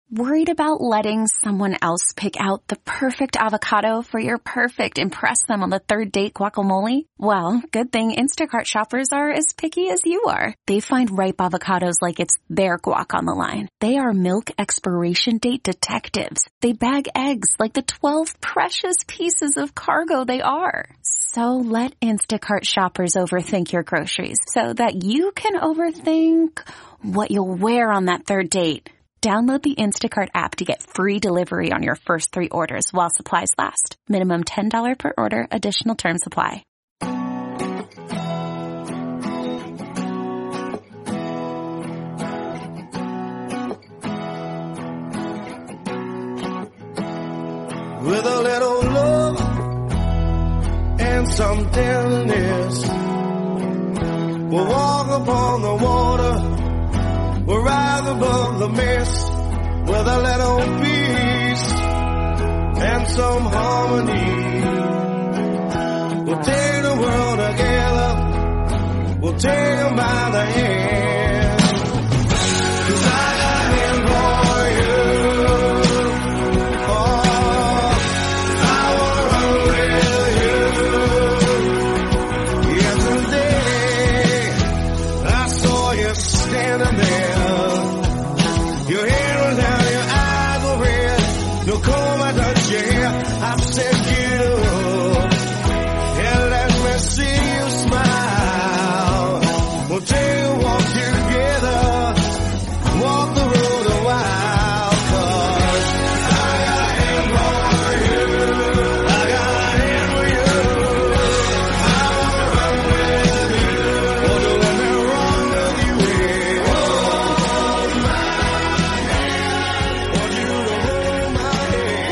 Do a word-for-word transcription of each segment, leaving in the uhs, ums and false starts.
Worried about letting someone else pick out the perfect avocado for your perfect impress them on the third date guacamole? Well, good thing Instacart shoppers are as picky as you are. They find ripe avocados like it's their guac on the line. They are milk expiration date detectives. They bag eggs like the twelve precious pieces of cargo they are. So let Instacart shoppers overthink your groceries so that you can overthink what you'll wear on that third date. Download the Instacart app to get free delivery on your first three orders while supplies last. Minimum ten dollars per order. Additional terms apply. With a little love and some tenderness, we'll walk upon the water. We'll rise above the mist with a little peace and some harmony. We'll take the world together. We'll take them by the hand. 'Cause I got him for you. Oh, I wanna run with you. Yesterday, I saw you standing there. I said, get up and let me see you smile. We'll take a walk together, walk the road a while, 'cause I got him for you. I got him for you. I wanna run with you. Oh, don't let me run with you. Hold my hand. Want you to hold my hand.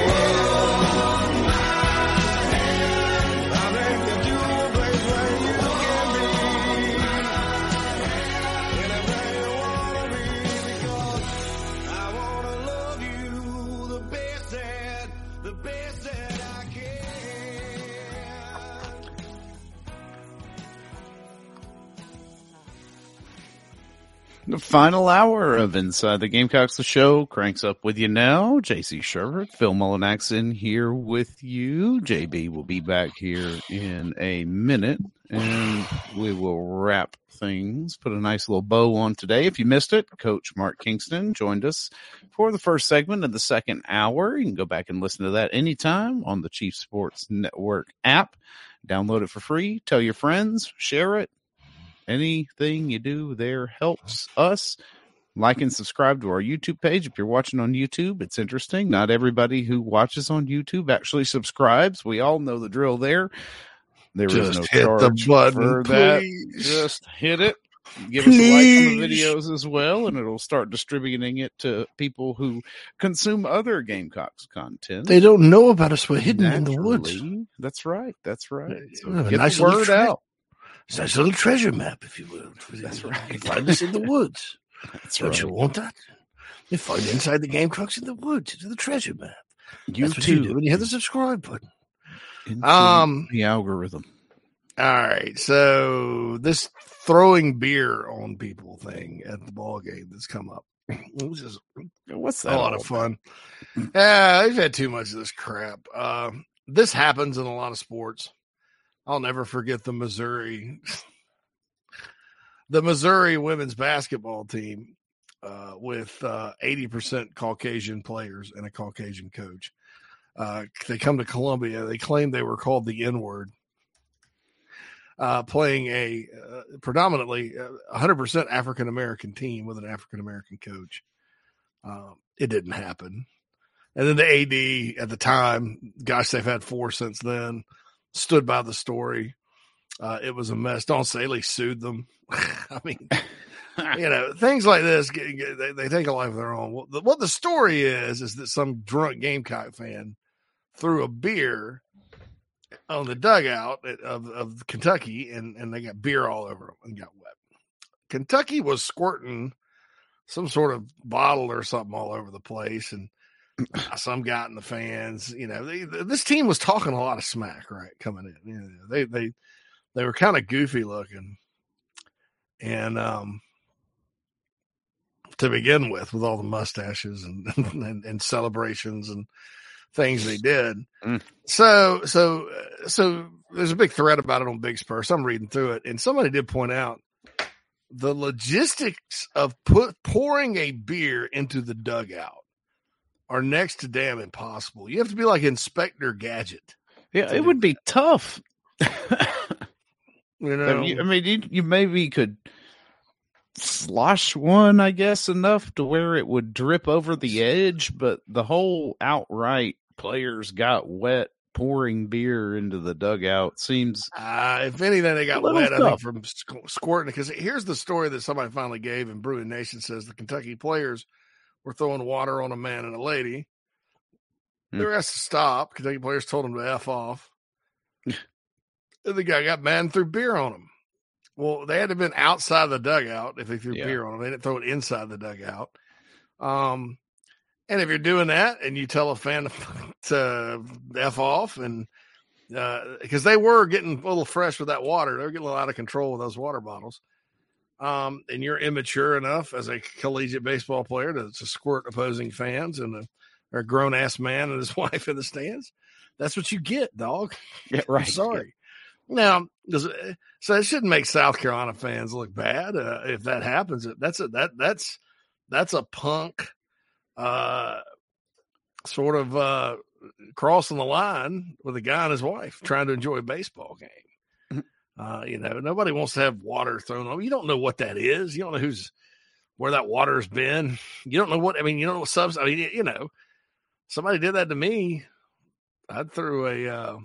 The final hour of Inside the Gamecocks, the show cranks up with you now. J C Sherver, Phil Mullinaxon here with you. J B will be back here in a minute, and we will wrap things, put a nice little bow on today. If you missed it, Coach Mark Kingston joined us for the first segment of the second hour. You can go back and listen to that anytime on the Chief Sports Network app. Download it for free. Tell your friends. Share it. Anything you do there helps us. Like and subscribe to our YouTube page. If you're watching on YouTube, it's interesting. Not everybody who watches on YouTube actually subscribes. We all know the drill there. There Just is no hit charge the button, for please. that. Just hit it. Give us a like on the videos as well, and it'll start distributing it to people who consume other Gamecocks content. They don't know about us. We're hidden in the woods. That's right. That's right. So Yeah, get nice the word little tre- out. It's a nice little treasure map, if you will. That's right. You find us in the woods. That's Don't right. you want that? You find Inside the Gamecocks in the woods. It's the treasure map. You That's what too. you do when you hit the subscribe button. Into Um, the algorithm. All right, so this throwing beer on people thing at the ball game that's come up. It was just What's a that? lot all of fun. Yeah, I've had too much of this crap. Uh, this happens in a lot of sports. I'll never forget the Missouri, the Missouri women's basketball team uh, with uh, eighty percent Caucasian players and a Caucasian coach. Uh, they come to Columbia. They claim they were called the N-word. Uh, playing a uh, predominantly uh, one hundred percent African-American team with an African-American coach. Um, it didn't happen. And then the A D at the time, gosh, they've had four since then, stood by the story. Uh, it was a mess. Don Saley sued them. I mean, you know, things like this, get, get, they, they take a life of their own. What the, what the story is, is that some drunk Gamecock fan threw a beer on the dugout of, of Kentucky, and, and they got beer all over them and got wet. Kentucky was squirting some sort of bottle or something all over the place, and some got in the fans. You know, they, this team was talking a lot of smack, right, coming in. You know, they they they were kind of goofy looking, and um, to begin with, with all the mustaches and, and, and celebrations and things they did. Mm. So, so, so there's a big thread about it on Big Spur. So I'm reading through it, and somebody did point out the logistics of put pouring a beer into the dugout are next to damn impossible. You have to be like Inspector Gadget. Yeah, it would be tough. You know, I mean, you, you maybe could slosh one, I guess, enough to where it would drip over the edge, but the whole outright players got wet pouring beer into the dugout seems. Uh, if anything, they got wet, tough. I think, from squirting. Because here's the story that somebody finally gave, and Brewing Nation says the Kentucky players were throwing water on a man and a lady. Hmm. They were asked to stop. Kentucky players told them to F off. The guy got mad and threw beer on him. Well, they had to have been outside the dugout if they threw yeah. beer on them. They didn't throw it inside the dugout. Um, and if you're doing that and you tell a fan to F off, and because uh, they were getting a little fresh with that water, they were getting a little out of control with those water bottles. Um, and you're immature enough as a collegiate baseball player to, to squirt opposing fans and a, or a grown ass man and his wife in the stands. That's what you get, dog. Yeah, right. I'm sorry. Now, so it shouldn't make South Carolina fans look bad uh, if that happens. That's a that that's that's a punk uh, sort of uh, crossing the line with a guy and his wife trying to enjoy a baseball game. Uh, you know, nobody wants to have water thrown on. You don't know what that is. You don't know who's where that water's been. You don't know what I mean. You don't know what subs. I mean, you know, somebody did that to me. I threw a. Uh,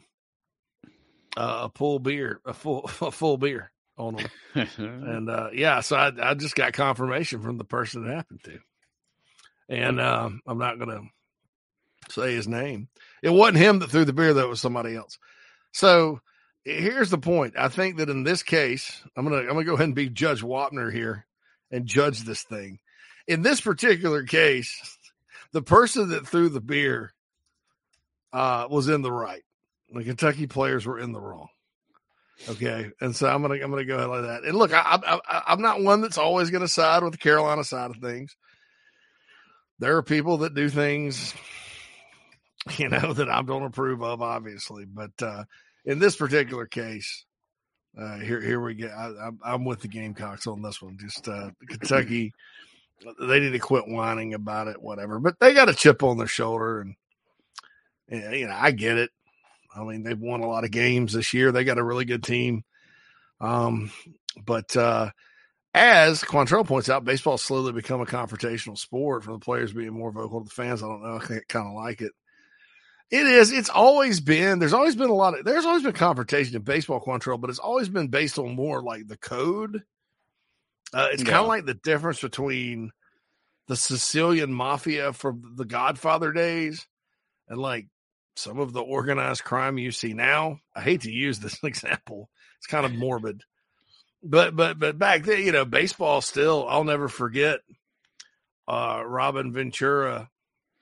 Uh, a full beer, a full a full beer on them, and uh, yeah, so I, I just got confirmation from the person it happened to, and uh, I'm not going to say his name. It wasn't him that threw the beer; though it was somebody else. So here's the point. I think that in this case, I'm gonna I'm gonna go ahead and be Judge Wapner here and judge this thing. In this particular case, the person that threw the beer uh, was in the right. The Kentucky players were in the wrong. Okay. And so I'm going to, I'm going to go ahead like that. And look, I, I, I'm not one that's always going to side with the Carolina side of things. There are people that do things, you know, that I don't approve of, obviously. But uh, in this particular case, uh, here, here we go. I, I'm with the Gamecocks on this one. Just uh, Kentucky, they need to quit whining about it, whatever. But they got a chip on their shoulder. And, and you know, I get it. I mean, they've won a lot of games this year. They got a really good team. Um, but uh, as Quantrell points out, baseball slowly become a confrontational sport for the players being more vocal to the fans. I don't know. I kind of like it. It is. It's always been, there's always been a lot of, there's always been confrontation in baseball, Quantrell, but it's always been based on more like the code. Uh, it's yeah. kind of like the difference between the Sicilian mafia from the Godfather days and like, some of the organized crime you see now. I hate to use this example. It's kind of morbid, but, but, but back then, you know, baseball still, I'll never forget uh, Robin Ventura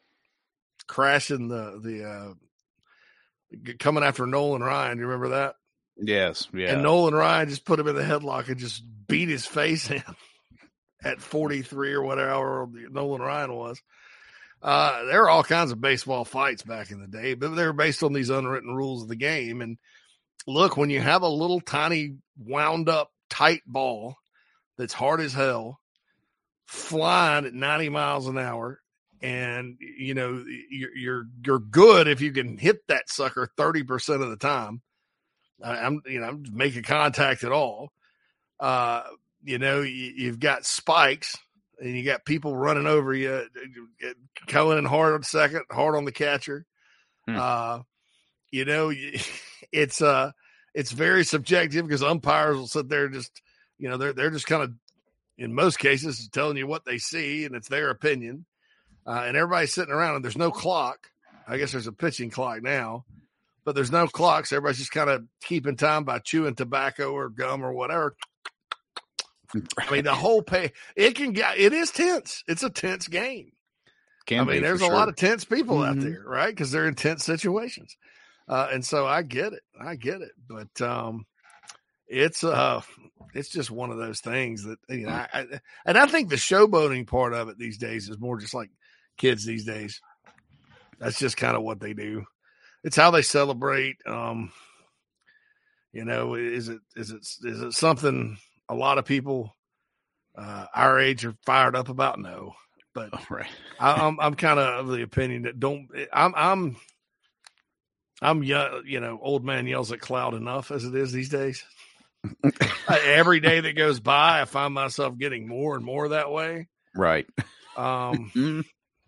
crashing the, the, uh, coming after Nolan Ryan. You remember that? Yes. Yeah. And Nolan Ryan just put him in the headlock and just beat his face in at forty-three or whatever Nolan Ryan was. Uh, there were all kinds of baseball fights back in the day, but they were based on these unwritten rules of the game. And look, when you have a little tiny wound up tight ball that's hard as hell flying at ninety miles an hour, and you know, you're, you're, you're good if you can hit that sucker thirty percent of the time. I'm, you know, I'm making contact at all. Uh, you know, you, you've got spikes. And you got people running over you, going in hard on second, hard on the catcher. Hmm. Uh, you know, it's uh, it's very subjective because umpires will sit there and just, you know, they're they're just kind of, in most cases, telling you what they see, and it's their opinion. Uh, and everybody's sitting around, and there's no clock. I guess there's a pitching clock now, but there's no clock, so everybody's just kind of keeping time by chewing tobacco or gum or whatever. I mean, the whole pay, it can get, it is tense. It's a tense game. Can I mean, there's a sure. lot of tense people mm-hmm. out there, right? Because they're in tense situations. Uh, and so I get it. I get it. But um, it's uh, it's just one of those things that you know. I, I, and I think the showboating part of it these days is more just like kids these days. That's just kind of what they do. It's how they celebrate. Um, you know, is it is it is it something a lot of people uh, our age are fired up about? No, but oh, right. I, I'm I'm kind of of the opinion that don't. I'm I'm I'm young, you know, old man yells at cloud enough as it is these days. Every day that goes by, I find myself getting more and more that way. Right. Um.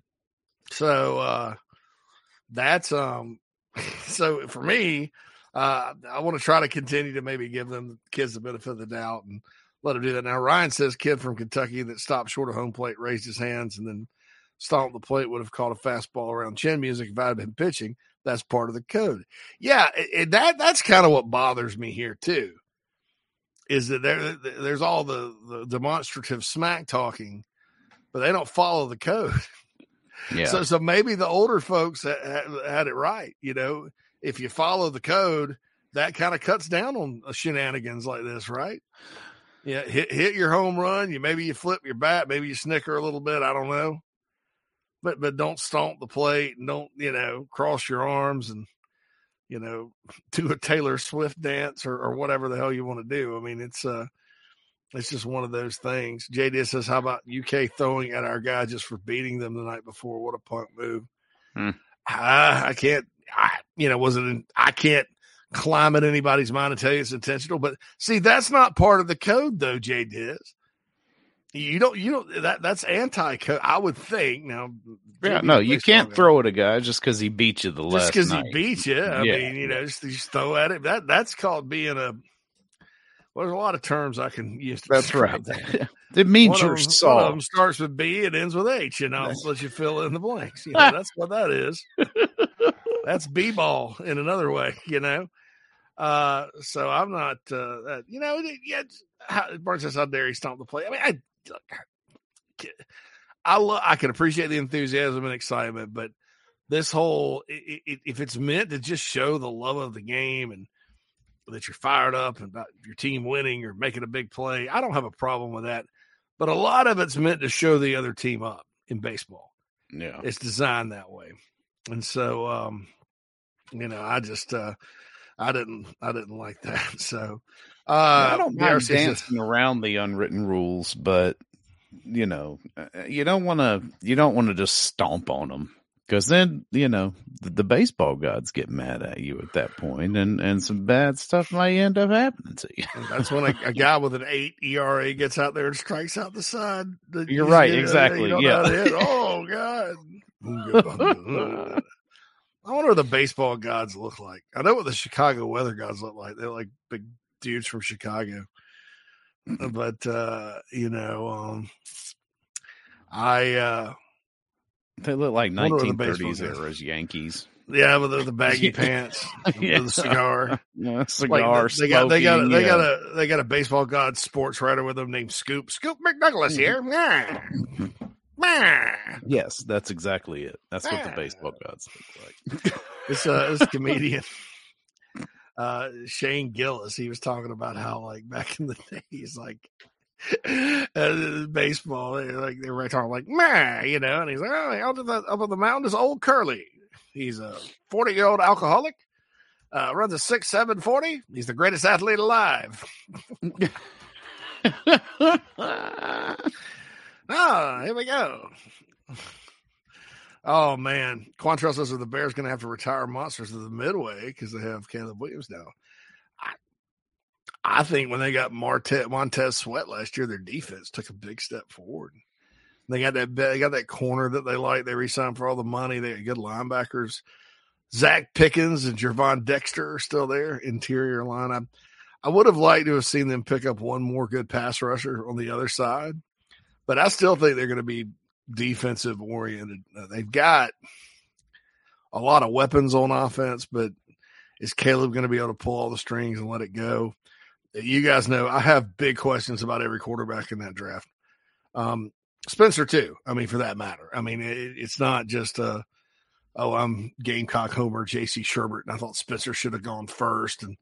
so uh, that's um. So for me, uh, I want to try to continue to maybe give them the kids the benefit of the doubt and let them do that. Now Ryan says kid from Kentucky that stopped short of home plate raised his hands and then stomped the plate would have caught a fastball around chin music if I had been pitching. That's part of the code. Yeah, it, it, that that's kind of what bothers me here too. Is that there? There's all the, the demonstrative smack talking, but they don't follow the code. Yeah. So, so maybe the older folks had, had it right. You know, if you follow the code, that kind of cuts down on shenanigans like this, right? Yeah, hit hit your home run. You maybe you flip your bat, maybe you snicker a little bit. I don't know, but but don't stomp the plate and don't you know cross your arms and you know do a Taylor Swift dance or, or whatever the hell you want to do. I mean, it's uh. It's just one of those things. J D says, how about U K throwing at our guy just for beating them the night before? What a punk move. Hmm. I, I can't, I, you know, was it, in, I can't climb at anybody's mind and tell you it's intentional. But see, that's not part of the code, though, J D. You don't, you don't, that, that's anti code, I would think. Now, yeah, no, you can't guy. throw at a guy just because he beat you the last Just because night. he beat you. I yeah. mean, you know, just, just throw at him. That, that's called being a, well, there's a lot of terms I can use. To That's right. That. It means one you're of them, soft. One of them starts with B, it ends with H, and I'll that's... let you fill in the blanks. You know, that's what that is. That's B-ball in another way, you know. Uh, so I'm not, uh, that, you know, yeah. Burns says, how dare he stomp the play? I mean, I, I love, I can appreciate the enthusiasm and excitement, but this whole, it, it, if it's meant to just show the love of the game and that you're fired up and about your team winning or making a big play, I don't have a problem with that. But a lot of it's meant to show the other team up in baseball. Yeah. It's designed that way. And so, um, you know, I just, uh, I didn't, I didn't like that. So, uh, I don't mind dancing around the unwritten rules, but you know, you don't want to, you don't want to just stomp on them. Because then, you know, the, the baseball gods get mad at you at that point, and, and some bad stuff might end up happening to you. That's when a, a guy with an eight E R A gets out there and strikes out the side. The, You're right, exactly. You know, yeah. Oh, God. I wonder what the baseball gods look like. I know what the Chicago weather gods look like. They're like big dudes from Chicago. But, uh, you know, um, I... Uh, They look like nineteen thirties era Yankees. Yeah, with the, the baggy pants, yeah. with the cigar, yeah, cigar. Like the, they got they got a, they yeah. got a they got a baseball god sports writer with them named Scoop Scoop McDouglas here. Yes, that's exactly it. That's what the baseball gods look like. This uh, this comedian, uh, Shane Gillis, he was talking about how like back in the days, like. Uh, baseball, like they were talking like, meh, you know, and he's like, oh, out, the, up on the mountain is old Curly. He's a forty year old alcoholic, uh, runs a six seven forty. He's the greatest athlete alive. Ah, here we go. Oh man, Quantrell says, are the Bears going to have to retire monsters of the Midway because they have Caleb Williams now? I think when they got Marte, Montez Sweat last year, their defense took a big step forward. They got that they got that corner that they like. They re-signed for all the money. They got good linebackers. Zach Pickens and Jervon Dexter are still there, interior line. I, I would have liked to have seen them pick up one more good pass rusher on the other side, but I still think they're going to be defensive oriented. Uh, they've got a lot of weapons on offense, but is Caleb going to be able to pull all the strings and let it go? You guys know I have big questions about every quarterback in that draft. Um, Spencer too. I mean, for that matter. I mean, it, it's not just a, oh, I'm Gamecock Homer, J C Sherbert, and I thought Spencer should have gone first. And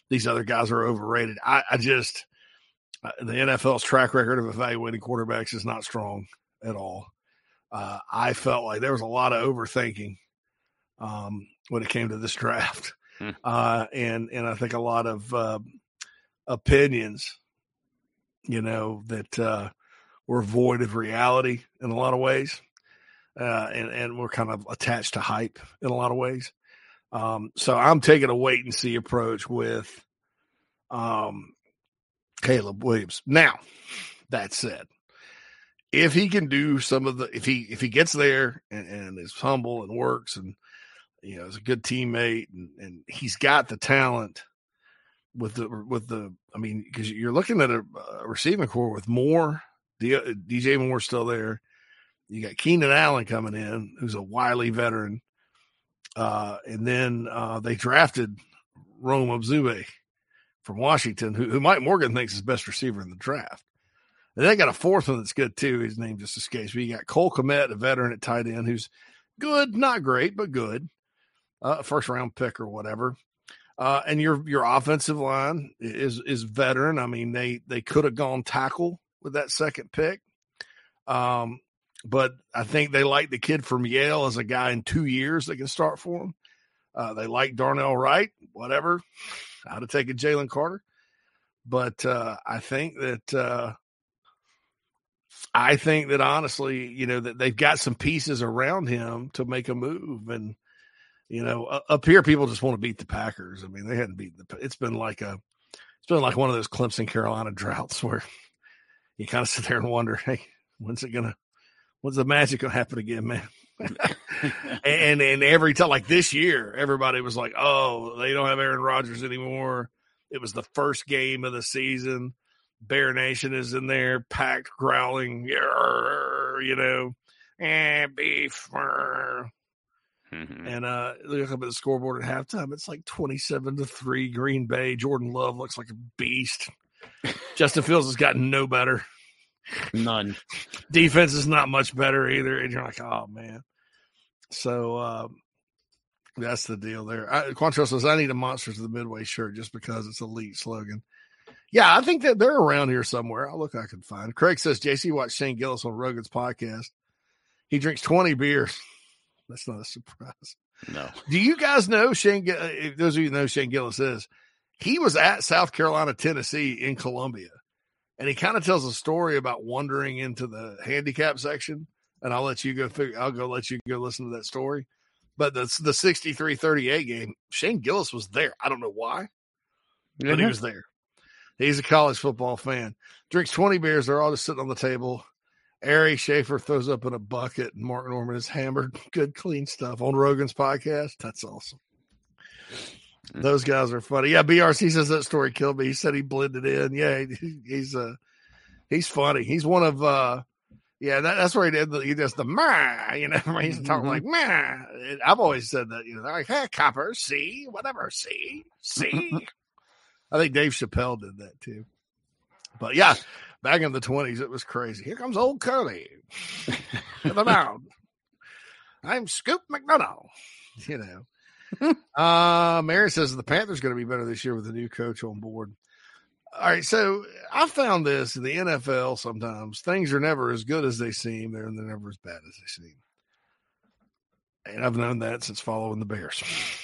these other guys are overrated. I, I just uh, the N F L's track record of evaluating quarterbacks is not strong at all. Uh, I felt like there was a lot of overthinking um, when it came to this draft, hmm. uh, and and I think a lot of uh, opinions, you know, that uh, were void of reality in a lot of ways, uh, and and we're kind of attached to hype in a lot of ways. Um, so I'm taking a wait and see approach with um, Caleb Williams. Now, that said, if he can do some of the, if he if he gets there and, and is humble and works and you know is a good teammate and, and he's got the talent with the with the, I mean, because you're looking at a, a receiving core with Moore, D, D J Moore still there. You got Keenan Allen coming in, who's a wily veteran. Uh, and then uh, they drafted Rome Abzube from Washington, who, who Mike Morgan thinks is best receiver in the draft. And they got a fourth one that's good too. His name just escapes me. You got Cole Kmet, a veteran at tight end, who's good, not great, but good. Uh, first round pick or whatever. Uh, and your your offensive line is is veteran. I mean, they they could have gone tackle with that second pick. Um, But I think they like the kid from Yale as a guy in two years that can start for them. Uh, they like Darnell Wright, whatever. I'd have taken Jalen Carter. But uh, I think that uh, I think that honestly, you know, that they've got some pieces around him to make a move. And, you know, uh, up here, people just want to beat the Packers. I mean, they hadn't beaten the. It's been like a, it's been like one of those Clemson Carolina droughts where you kind of sit there and wonder, hey, when's it gonna? When's the magic gonna happen again, man? and and every time, like this year, everybody was like, "Oh, they don't have Aaron Rodgers anymore." It was the first game of the season. Bear Nation is in there, packed, growling, you know, and beef. Mm-hmm. And uh, look up at the scoreboard at halftime. It's like twenty-seven to three, Green Bay. Jordan Love looks like a beast. Justin Fields has gotten no better. None. Defense is not much better either. And you're like, oh, man. So um, that's the deal there. I, Quantrill says, I need a Monsters of the Midway shirt just because it's elite slogan. Yeah, I think that they're around here somewhere. I'll look I can find. Craig says, J C watched Shane Gillis on Rogan's podcast. He drinks twenty beers. That's not a surprise. No. Do you guys know Shane? If those of you know Shane Gillis is, he was at South Carolina, Tennessee in Columbia. And he kind of tells a story about wandering into the handicap section. And I'll let you go figure, I'll go let you go listen to that story. But the, the sixty-three thirty-eight game, Shane Gillis was there. I don't know why, mm-hmm. but he was there. He's a college football fan. Drinks twenty beers. They're all just sitting on the table. Ari Schaefer throws up in a bucket, and Mark Norman is hammered. Good, clean stuff on Rogan's podcast. That's awesome. Those guys are funny. Yeah, B R C says that story killed me. He said he blended in. Yeah, he, he's uh, he's funny. He's one of uh, yeah, that, that's where he did. The, he does the ma, you know, he's talking mm-hmm. like ma. I've always said that, you know, like hey, copper, see, whatever, see, see. I think Dave Chappelle did that too. But yeah, back in the twenties, it was crazy. Here comes old Curly to the mound. I'm Scoop McDonough, you know. uh, Mary says the Panthers going to be better this year with a new coach on board. All right, so I found this in the N F L. Sometimes things are never as good as they seem, they're, they're never as bad as they seem, and I've known that since following the Bears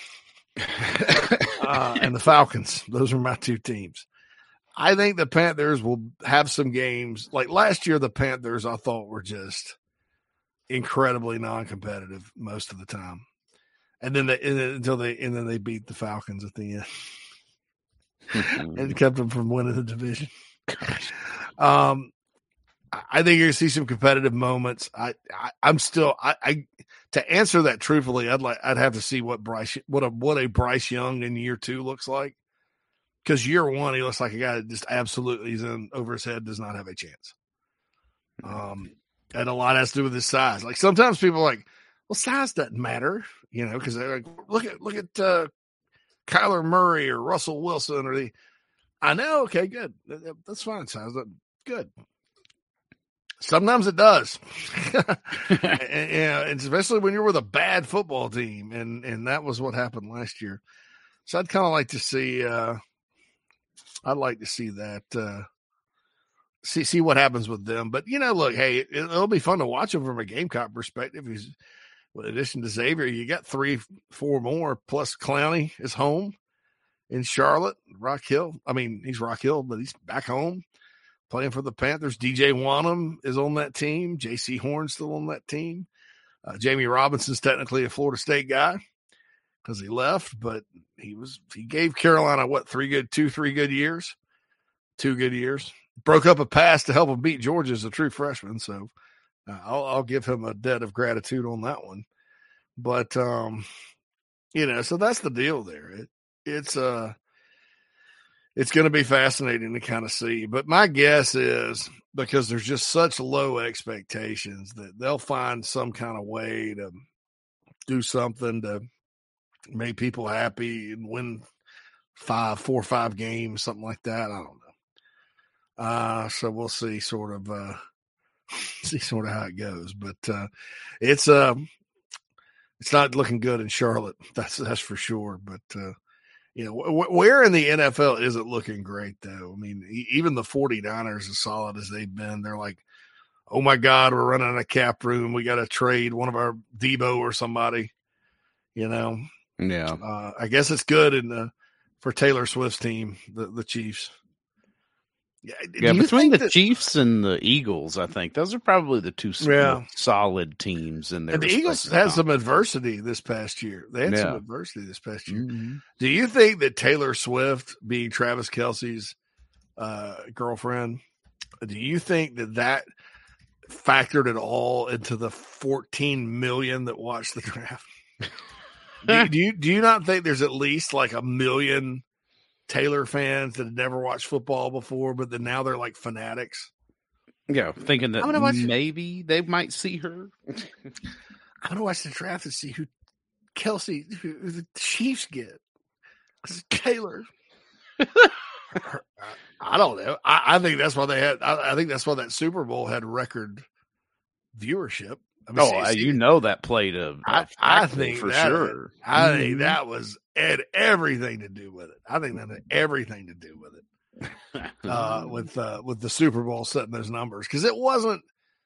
uh, and the Falcons. Those are my two teams. I think the Panthers will have some games like last year. The Panthers I thought were just incredibly non-competitive most of the time. And then they, and then, until they, and then they beat the Falcons at the end, and kept them from winning the division. Um, I think you're gonna see some competitive moments. I, I I'm still, I, I, to answer that truthfully, I'd like, I'd have to see what Bryce, what a, what a Bryce Young in year two looks like. Because year one, he looks like a guy that just absolutely is in over his head, does not have a chance. Um, and a lot has to do with his size. Like sometimes people are like, well, size doesn't matter. You know, because they're like, look at look at uh, Kyler Murray or Russell Wilson or the. I know, okay, good, that's fine. Sounds good. Sometimes it does, and, and especially when you're with a bad football team, and and that was what happened last year. So I'd kind of like to see, uh, I'd like to see that. Uh, see see what happens with them. But you know, look, hey, it, it'll be fun to watch him from a Gamecock perspective. He's, in addition to Xavier, you got three, four more plus Clowney is home in Charlotte. Rock Hill. I mean, he's Rock Hill, but he's back home playing for the Panthers. D J Wanham is on that team. J C Horn's still on that team. Uh, Jamie Robinson's technically a Florida State guy because he left, but he was he gave Carolina what three good two three good years, two good years. Broke up a pass to help him beat Georgia as a true freshman, so uh, I'll, I'll give him a debt of gratitude on that one. But um, you know, so that's the deal there. It, it's uh, it's going to be fascinating to kind of see. But my guess is because there's just such low expectations that they'll find some kind of way to do something to make people happy and win five, four or five games, something like that. I don't know. Uh, so we'll see sort of, uh, see sort of how it goes, but, uh, it's, uh, it's not looking good in Charlotte. That's, that's for sure. But, uh, you know, wh- where in the N F L is it looking great though? I mean, e- even the 49ers, as solid as they've been, they're like, oh my God, we're running out of cap room. We got to trade one of our Debo or somebody, you know? Yeah. Uh, I guess it's good in the, for Taylor Swift's team, the, the Chiefs. Yeah, yeah between the that, Chiefs and the Eagles, I think those are probably the two yeah. solid teams in their. And the Eagles had some adversity this past year. They had yeah. some adversity this past year. Mm-hmm. Do you think that Taylor Swift, being Travis Kelce's uh, girlfriend, do you think that that factored at all into the fourteen million that watched the draft? do, do you do you not think there's at least like a million Taylor fans that had never watched football before, but then now they're like fanatics? Yeah, thinking that watch maybe they might see her. I'm gonna watch the draft and see who Kelce, who the Chiefs get. Taylor. I don't know. I, I think that's why they had. I, I think that's why that Super Bowl had record viewership. I mean, oh, see, you know that played a, a I, I think for that, sure. I mm-hmm. think that was had everything to do with it. I think that had everything to do with it. uh, with uh, with the Super Bowl setting those numbers, because it wasn't.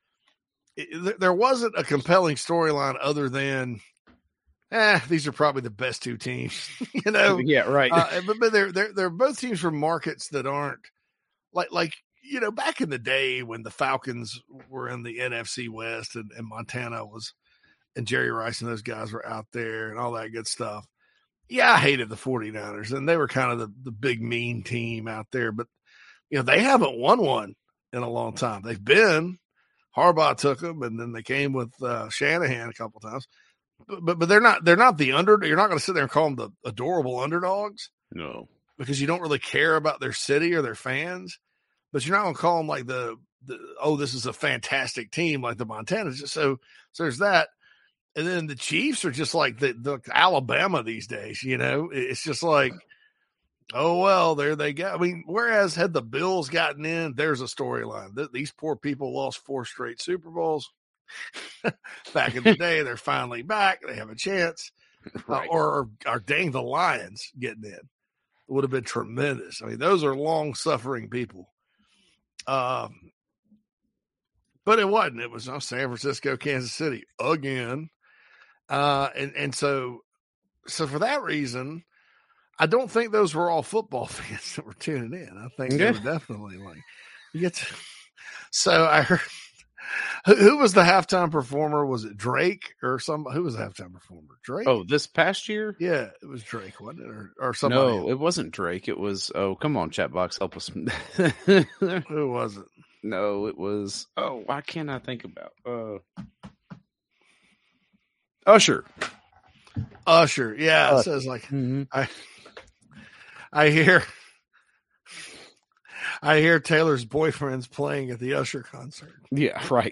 It, there wasn't a compelling storyline other than, eh, these are probably the best two teams. you know, yeah, right. uh, but but they're they're they're both teams from markets that aren't like like. You know, back in the day when the Falcons were in the N F C West and, and Montana was, and Jerry Rice and those guys were out there and all that good stuff. Yeah, I hated the 49ers, and they were kind of the, the big mean team out there. But, you know, they haven't won one in a long time. They've been. Harbaugh took them, and then they came with uh, Shanahan a couple times. But, but but they're not they're not the under. You're not going to sit there and call them the adorable underdogs. No, because you don't really care about their city or their fans. But you're not going to call them like the, the, oh, this is a fantastic team like the Montanas. So, so there's that. And then the Chiefs are just like the, the Alabama these days, you know? It's just like, oh, well, there they go. I mean, whereas had the Bills gotten in, there's a storyline. Th- these poor people lost four straight Super Bowls. Back in the day, they're finally back. They have a chance. Right. Uh, or, or dang, the Lions getting in. It would have been tremendous. I mean, those are long-suffering people. Um, but it wasn't. It was oh, San Francisco, Kansas City again. Uh, and, and so, so for that reason, I don't think those were all football fans that were tuning in. I think yeah. they were definitely like, you get to, so I heard, who, who was the halftime performer? Was it Drake or some, who was the halftime performer? Drake? Oh, this past year? Yeah, it was Drake, wasn't it? Or, or somebody No, else? It wasn't Drake. It was, oh, come on, chat box, help us. Who was it? No, it was, oh, why can't I think about, uh, Usher. Usher. Yeah. Usher. It says like, mm-hmm. I, I hear, I hear Taylor's boyfriend's playing at the Usher concert. Yeah, right.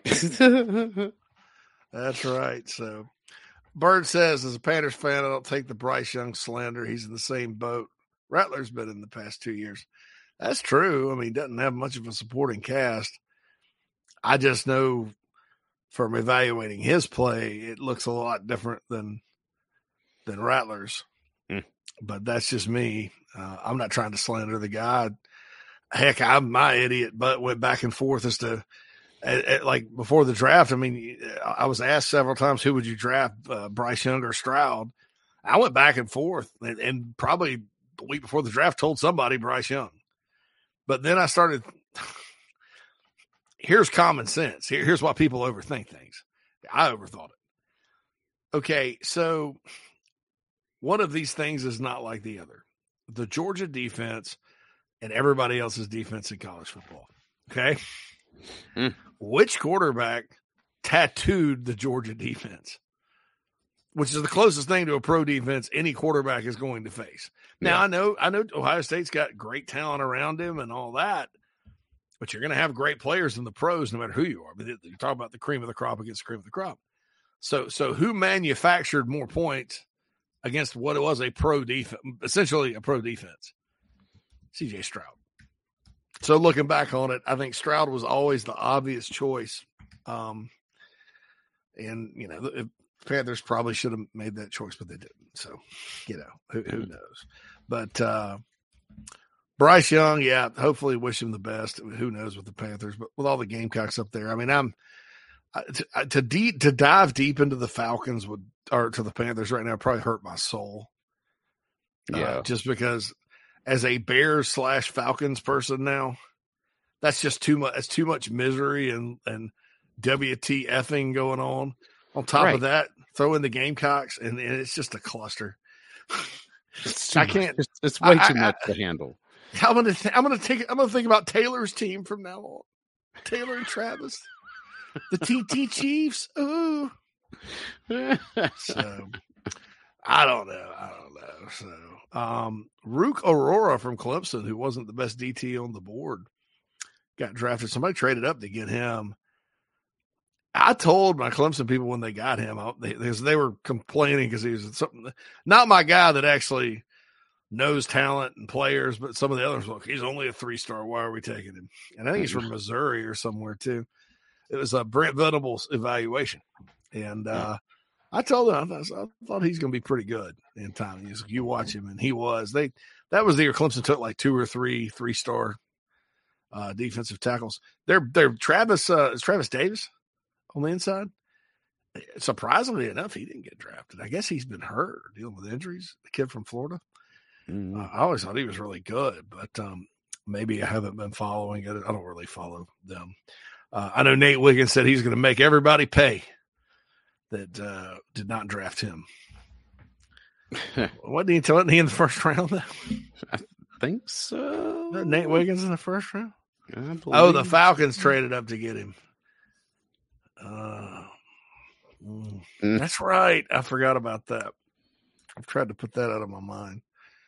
That's right. So Bird says, as a Panthers fan, I don't take the Bryce Young slander. He's in the same boat Rattler's been in the past two years. That's true. I mean, he doesn't have much of a supporting cast. I just know from evaluating his play, it looks a lot different than than Rattler's. Mm. But that's just me. Uh, I'm not trying to slander the guy. Heck, I'm my idiot, but went back and forth as to at, at, like before the draft. I mean, I was asked several times, who would you draft, uh, Bryce Young or Stroud? I went back and forth, and, and probably the week before the draft told somebody Bryce Young. But then I started, here's common sense. Here, here's why people overthink things. I overthought it. Okay, so one of these things is not like the other. The Georgia defense and everybody else's defense in college football. Okay? Mm. Which quarterback tattooed the Georgia defense? Which is the closest thing to a pro defense any quarterback is going to face. Now, yeah. I know I know Ohio State's got great talent around him and all that, but you're going to have great players in the pros no matter who you are. But you're talking about the cream of the crop against the cream of the crop. So, so who manufactured more points against what it was a pro defense, essentially a pro defense? C J Stroud. So looking back on it, I think Stroud was always the obvious choice. Um, and, you know, the Panthers probably should have made that choice, but they didn't. So, you know, who, who knows? But uh, Bryce Young, yeah, hopefully wish him the best. Who knows with the Panthers? But with all the Gamecocks up there, I mean, I'm to to, deep, to dive deep into the Falcons would or to the Panthers right now probably hurt my soul. Yeah, uh, just because as a Bears slash Falcons person now, that's just too much. It's too much misery and and W T F-ing going on. On top right. of that, throw in the Gamecocks, and, and it's just a cluster. I can't. It's, it's way I, too I, much I, to handle. I'm gonna. Th- I'm gonna take. I'm gonna think about Taylor's team from now on. Taylor and Travis, the T T Chiefs. Ooh. So I don't know. I don't know. So um, Rook Aurora from Clemson, who wasn't the best D T on the board, got drafted. Somebody traded up to get him. I told my Clemson people when they got him, they, they were complaining because he was something, not my guy that actually knows talent and players, but some of the others, look, he's only a three-star. Why are we taking him? And I think he's from Missouri or somewhere too. It was a Brent Venables evaluation. And uh, I told him, I, thought, I thought he's going to be pretty good in time. He's, you watch him, and he was. They That was the year Clemson took like two or three three-star uh, defensive tackles. They're, they're Travis, uh, is Travis Davis on the inside? Surprisingly enough, he didn't get drafted. I guess he's been hurt or dealing with injuries. The kid from Florida. Mm-hmm. Uh, I always thought he was really good, but um, maybe I haven't been following it. I don't really follow them. Uh, I know Nate Wiggins said he's going to make everybody pay that uh, did not draft him. What did he tell he in the first round? I think so. Nate Wiggins in the first round? Oh, the Falcons traded up to get him. Uh, mm, mm. That's right. I forgot about that. I've tried to put that out of my mind.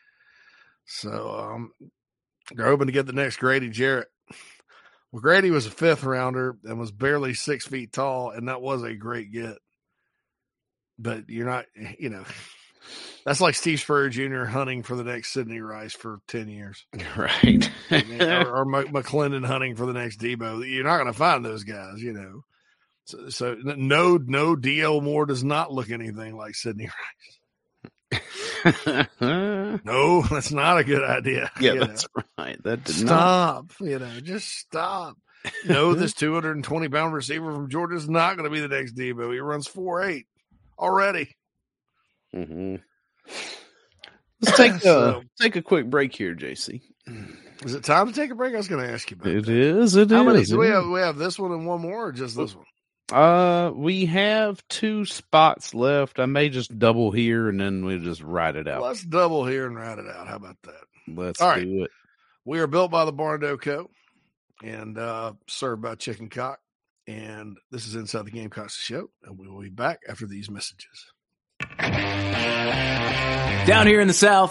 So um, they're hoping to get the next Grady Jarrett. Well, Grady was a fifth rounder and was barely six feet tall, and that was a great get. But you're not, you know, that's like Steve Spurrier Junior hunting for the next Sidney Rice for ten years. Right. I mean, or, or McClendon hunting for the next Debo. You're not going to find those guys, you know. So, so no, no D L Moore does not look anything like Sidney Rice. No, that's not a good idea. Yeah, that's know. Right. That did stop. Not. You know, just stop. No, this two hundred twenty pound receiver from Georgia is not going to be the next Debo. He runs four eight already. Mm-hmm. Let's take a so, take a quick break here, J C. Is it time to take a break? I was going to ask you about it. That. Is. It How is. many do we have? We have this one and one more, or just this one? Uh, we have two spots left. I may just double here and then we'll just write it out. Let's double here and write it out. How about that? Let's All do right. it. We are built by the Barn Dough Co. and uh, served by Chicken Cock. And this is Inside the Gamecocks Show, and we will be back after these messages. Down here in the South,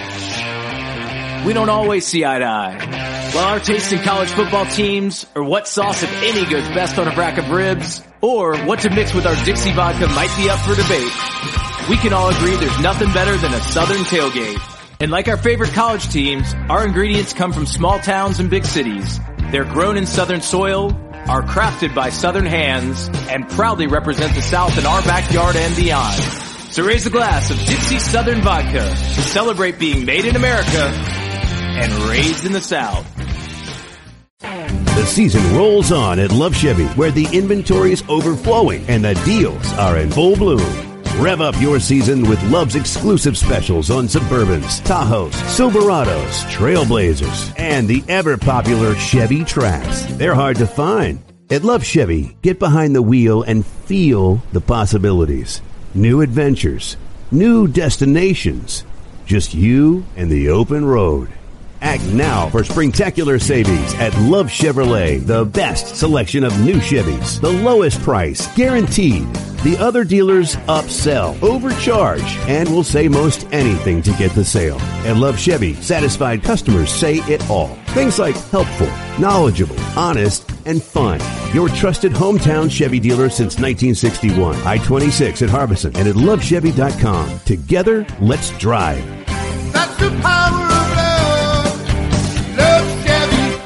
we don't always see eye to eye. While our taste in college football teams, or what sauce, if any, goes best on a rack of ribs, or what to mix with our Dixie vodka might be up for debate, we can all agree there's nothing better than a Southern tailgate. And like our favorite college teams, our ingredients come from small towns and big cities. They're grown in Southern soil, are crafted by Southern hands, and proudly represent the South in our backyard and beyond. So raise a glass of Dixie Southern Vodka to celebrate being made in America and raised in the South. The season rolls on at Love Chevy, where the inventory is overflowing and the deals are in full bloom. Rev up your season with Love's exclusive specials on Suburbans, Tahoes, Silverados, Trailblazers, and the ever-popular Chevy Trax. They're hard to find. At Love Chevy, get behind the wheel and feel the possibilities. New adventures, new destinations, just you and the open road. Act now for springtacular savings at Love Chevrolet. The best selection of new Chevys. The lowest price, guaranteed. The other dealers upsell, overcharge, and will say most anything to get the sale. At Love Chevy, satisfied customers say it all. Things like helpful, knowledgeable, honest, and fun. Your trusted hometown Chevy dealer since nineteen sixty-one. I twenty-six at Harbison and at love chevy dot com. Together, let's drive. That's the power of love. Love Chevy.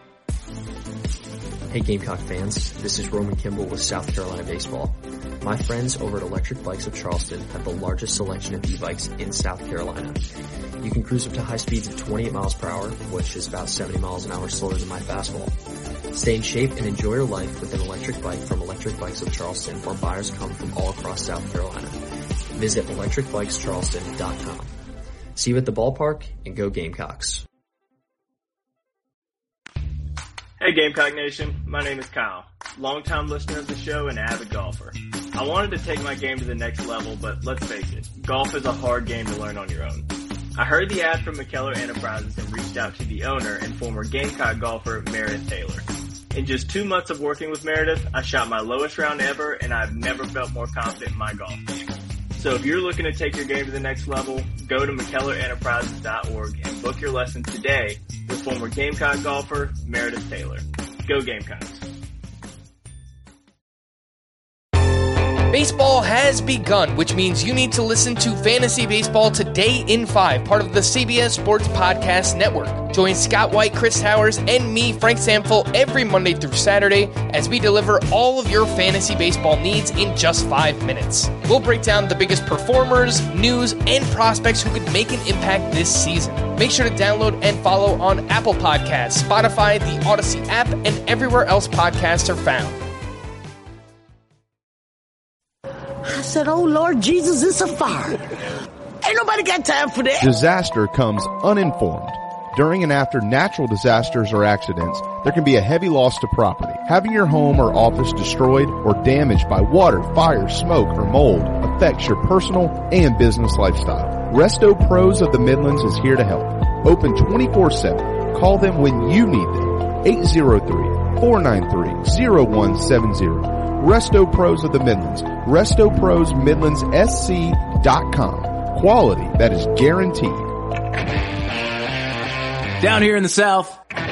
Hey Gamecock fans, this is Roman Kimball with South Carolina Baseball. My friends over at Electric Bikes of Charleston have the largest selection of e-bikes in South Carolina. You can cruise up to high speeds of twenty-eight miles per hour, which is about seventy miles an hour slower than my fastball. Stay in shape and enjoy your life with an electric bike from Electric Bikes of Charleston, where buyers come from all across South Carolina. Visit electric bikes charleston dot com. See you at the ballpark, and go Gamecocks. Hey Gamecock Nation, my name is Kyle, longtime listener of the show and avid golfer. I wanted to take my game to the next level, but let's face it, golf is a hard game to learn on your own. I heard the ad from McKellar Enterprises and reached out to the owner and former Gamecock golfer Meredith Taylor. In just two months of working with Meredith, I shot my lowest round ever, and I've never felt more confident in my golf game. So if you're looking to take your game to the next level, go to mckellar enterprises dot org and book your lesson today with former Gamecock golfer Meredith Taylor. Go Gamecocks. Baseball has begun, which means you need to listen to Fantasy Baseball Today in five, part of the C B S Sports Podcast Network. Join Scott White, Chris Towers, and me, Frank Samfel, every Monday through Saturday as we deliver all of your fantasy baseball needs in just five minutes. We'll break down the biggest performers, news, and prospects who could make an impact this season. Make sure to download and follow on Apple Podcasts, Spotify, the Odyssey app, and everywhere else podcasts are found. I said, oh, Lord Jesus, it's a fire. Ain't nobody got time for that. Disaster comes uninformed. During and after natural disasters or accidents, there can be a heavy loss to property. Having your home or office destroyed or damaged by water, fire, smoke, or mold affects your personal and business lifestyle. Resto Pros of the Midlands is here to help. Open twenty-four seven. Call them when you need them. eight zero three, four nine three, zero one seven zero. Resto Pros of the Midlands. Resto Pros Midlands S C dot com. Quality that is guaranteed. Down here in the South,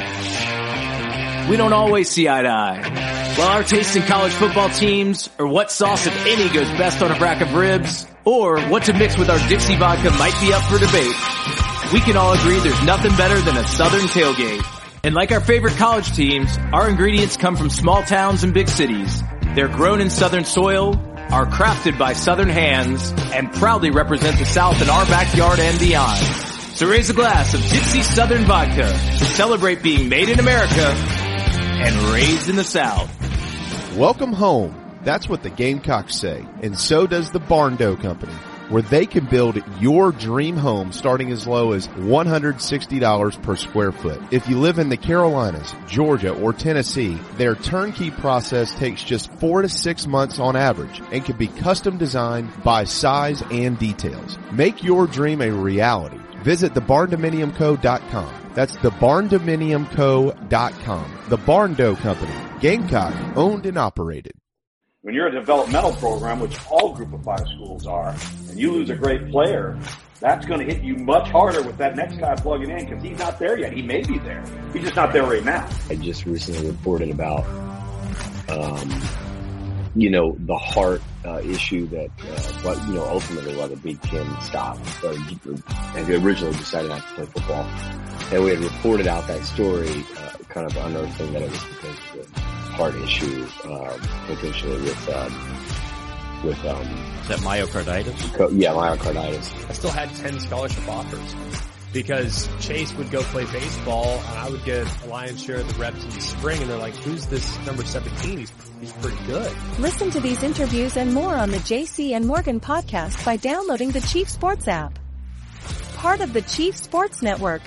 we don't always see eye to eye. While our taste in college football teams, or what sauce, if any, goes best on a rack of ribs, or what to mix with our Dixie vodka might be up for debate, we can all agree there's nothing better than a Southern tailgate. And like our favorite college teams, our ingredients come from small towns and big cities. They're grown in Southern soil, are crafted by Southern hands, and proudly represent the South in our backyard and beyond. So raise a glass of Dixie Southern Vodka to celebrate being made in America and raised in the South. Welcome home. That's what the Gamecocks say, and so does the Barn Dough Company, where they can build your dream home starting as low as one hundred sixty dollars per square foot. If you live in the Carolinas, Georgia, or Tennessee, their turnkey process takes just four to six months on average and can be custom designed by size and details. Make your dream a reality. Visit the barn dominium co dot com. That's the barn dominium co dot com. The Barn Dough Company, Gamecock, owned and operated. When you're a developmental program, which all Group of Five schools are, and you lose a great player, that's going to hit you much harder with that next guy plugging in because he's not there yet. He may be there. He's just not there right now. I just recently reported about, um, you know, the heart uh, issue that, uh, but you know, ultimately why the Big Ten stopped or, and originally decided not to play football. And we had reported out that story, uh, kind of unearthing that it was because of the heart issue, um, potentially with, um, with um, is that myocarditis? Co- yeah, myocarditis. I still had ten scholarship offers because Chase would go play baseball and I would get a lion's share of the reps in the spring, and they're like, who's this number seventeen? He's, he's pretty good. Listen to these interviews and more on the J C and Morgan podcast by downloading the Chief Sports app. Part of the Chief Sports Network.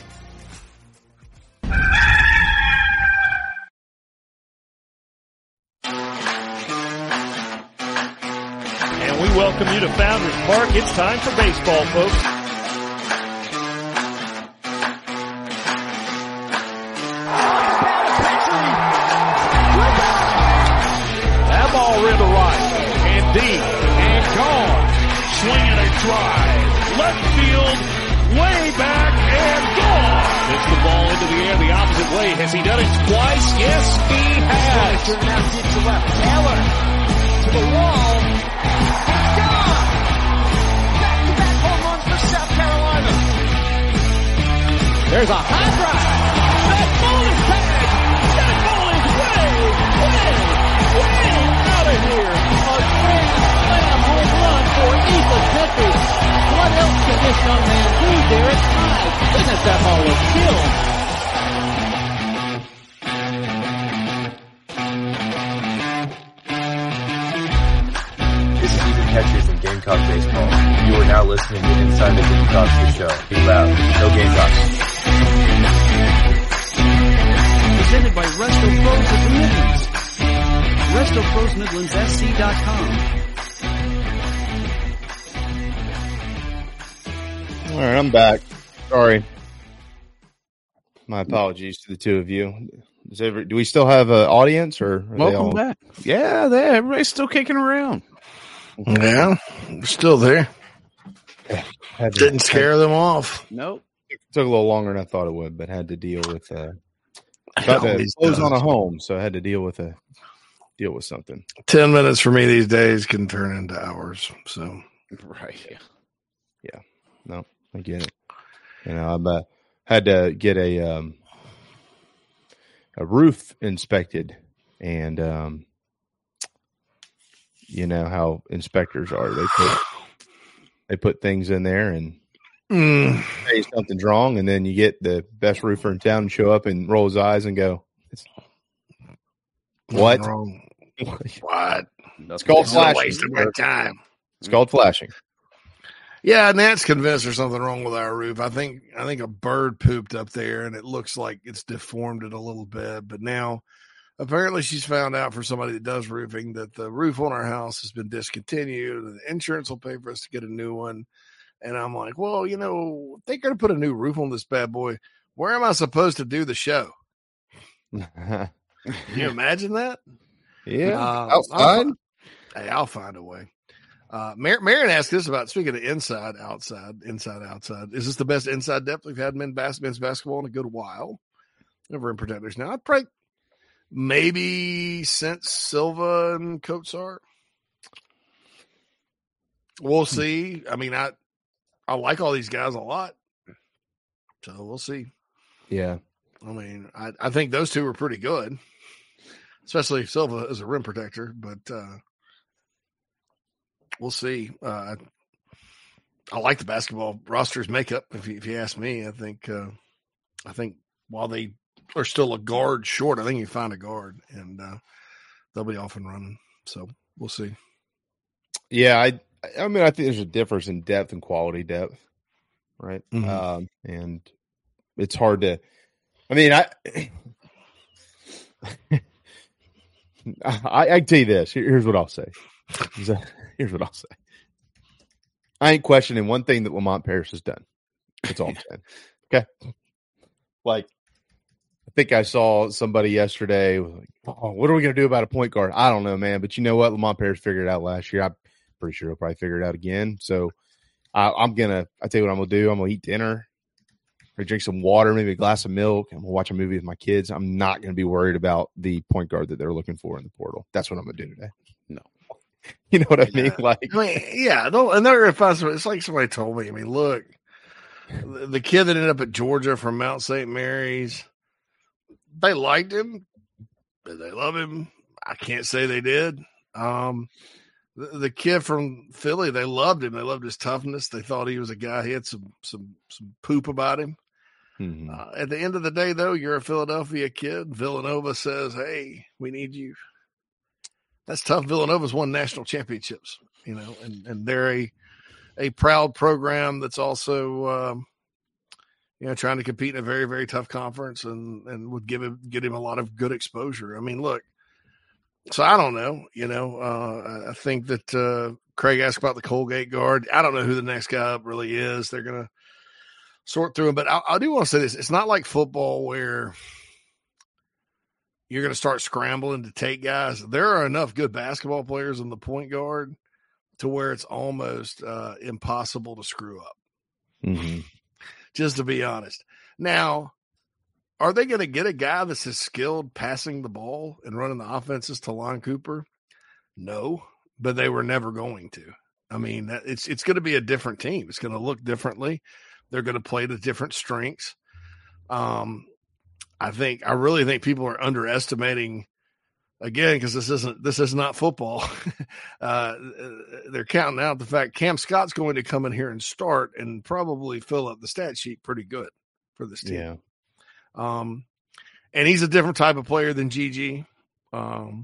And we welcome you to Founders Park. It's time for baseball, folks. That ball read the right and deep and gone. Swinging a drive. Left field, way back and gone. Hits the ball into the air the opposite way. Has he done it twice? Yes, he has. Now deep to left. Taylor to the wall. It's gone. Back-to-back home runs for South Carolina. There's a high drive. That ball is tagged. That ball is way, way, way out of here. A grand slam home run for Ethan Petry. What else can this young man do there at five? Goodness, that ball was killed. This is Ethan Petry from Gamecock Baseball. You are now listening to Inside the Gamecocks, the show. Be loud. Go Gamecocks. Presented by Resto Pros of the Midlands. Resto Pros Midlands S C dot com. All right, I'm back. Sorry. My apologies to the two of you. Is ever, do we still have an audience, or are Welcome they all... back. Yeah, there. Everybody's still kicking around. Yeah, they're still there. Had to- Didn't scare them off. Nope. It took a little longer than I thought it would, but had to deal with uh, about to Always close does. on a home, so I had to deal with a deal with something. Ten minutes for me these days can turn into hours. So Right. Yeah, no, I get it. You know, I uh, had to get a um, a roof inspected, and um, you know how inspectors are. They put they put things in there and mm. say something's wrong, and then you get the best roofer in town to show up and roll his eyes and go, "What? Wrong. What? It's called It's a flashing. waste of my time. It's called flashing." Yeah, Nat's convinced there's something wrong with our roof. I think I think a bird pooped up there, and it looks like it's deformed it a little bit. But now, apparently, she's found out for somebody that does roofing that the roof on our house has been discontinued, and the insurance will pay for us to get a new one. And I'm like, well, you know, if they're going to put a new roof on this bad boy, where am I supposed to do the show? Can you imagine that? Yeah, Uh, outside. I'll, hey, I'll find a way. Uh, Mar- Marion asked this about, speaking of inside, outside, inside, outside. Is this the best inside depth we've had in men bas- men's basketball in a good while? Over in protectors now. I'd probably maybe since Silva and Kotsar. We'll see. I mean, I I like all these guys a lot, so we'll see. Yeah, I mean, I, I think those two were pretty good, especially Silva as a rim protector, but uh, we'll see. Uh, I like the basketball roster's makeup. If you, if you ask me, I think uh, I think while they are still a guard short, I think you find a guard and uh, they'll be off and running. So we'll see. Yeah, I I mean, I think there's a difference in depth and quality depth, right? Mhm. Um, and it's hard to. I mean, I. I, I can tell you this. Here- Here's what I'll say. Here's what I'll say. I ain't questioning one thing that Lamont Paris has done. That's all I'm saying. Okay. Like, I think I saw somebody yesterday was like, oh, what are we going to do about a point guard? I don't know, man. But you know what? Lamont Paris figured it out last year. I'm pretty sure he'll probably figure it out again. So I, I'm going to, I tell you what I'm going to do. I'm going to eat dinner, or drink some water, maybe a glass of milk. I'm going to watch a movie with my kids. I'm not going to be worried about the point guard that they're looking for in the portal. That's what I'm going to do today. No. You know what I mean? Like, I mean, yeah, they'll, and they're going to find somebody. It's like somebody told me. I mean, look, the, the kid that ended up at Georgia from Mount Saint Mary's, they liked him. Did they love him? I can't say they did. Um, the, the kid from Philly, they loved him. They loved his toughness. They thought he was a guy. He had some some some poop about him. Mm-hmm. Uh, at the end of the day, though, you're a Philadelphia kid. Villanova says, "Hey, we need you." That's tough. Villanova's won national championships, you know, and, and they're a a proud program that's also, um, you know, trying to compete in a very, very tough conference and, and would give him, get him a lot of good exposure. I mean, look, so I don't know, you know, uh, I think that uh, Craig asked about the Colgate guard. I don't know who the next guy up really is. They're going to sort through them, but I, I do want to say this. It's not like football where you're going to start scrambling to take guys. There are enough good basketball players in the point guard to where it's almost uh, impossible to screw up. Mm-hmm. Just to be honest. Now, are they going to get a guy that's as skilled passing the ball and running the offenses to Lon Cooper? No, but they were never going to. I mean, it's it's going to be a different team. It's going to look differently. They're going to play to different strengths. Um, I think I really think people are underestimating again because this isn't this is not football. uh, they're counting out the fact Cam Scott's going to come in here and start and probably fill up the stat sheet pretty good for this team. Yeah. Um, and he's a different type of player than Gigi. Um,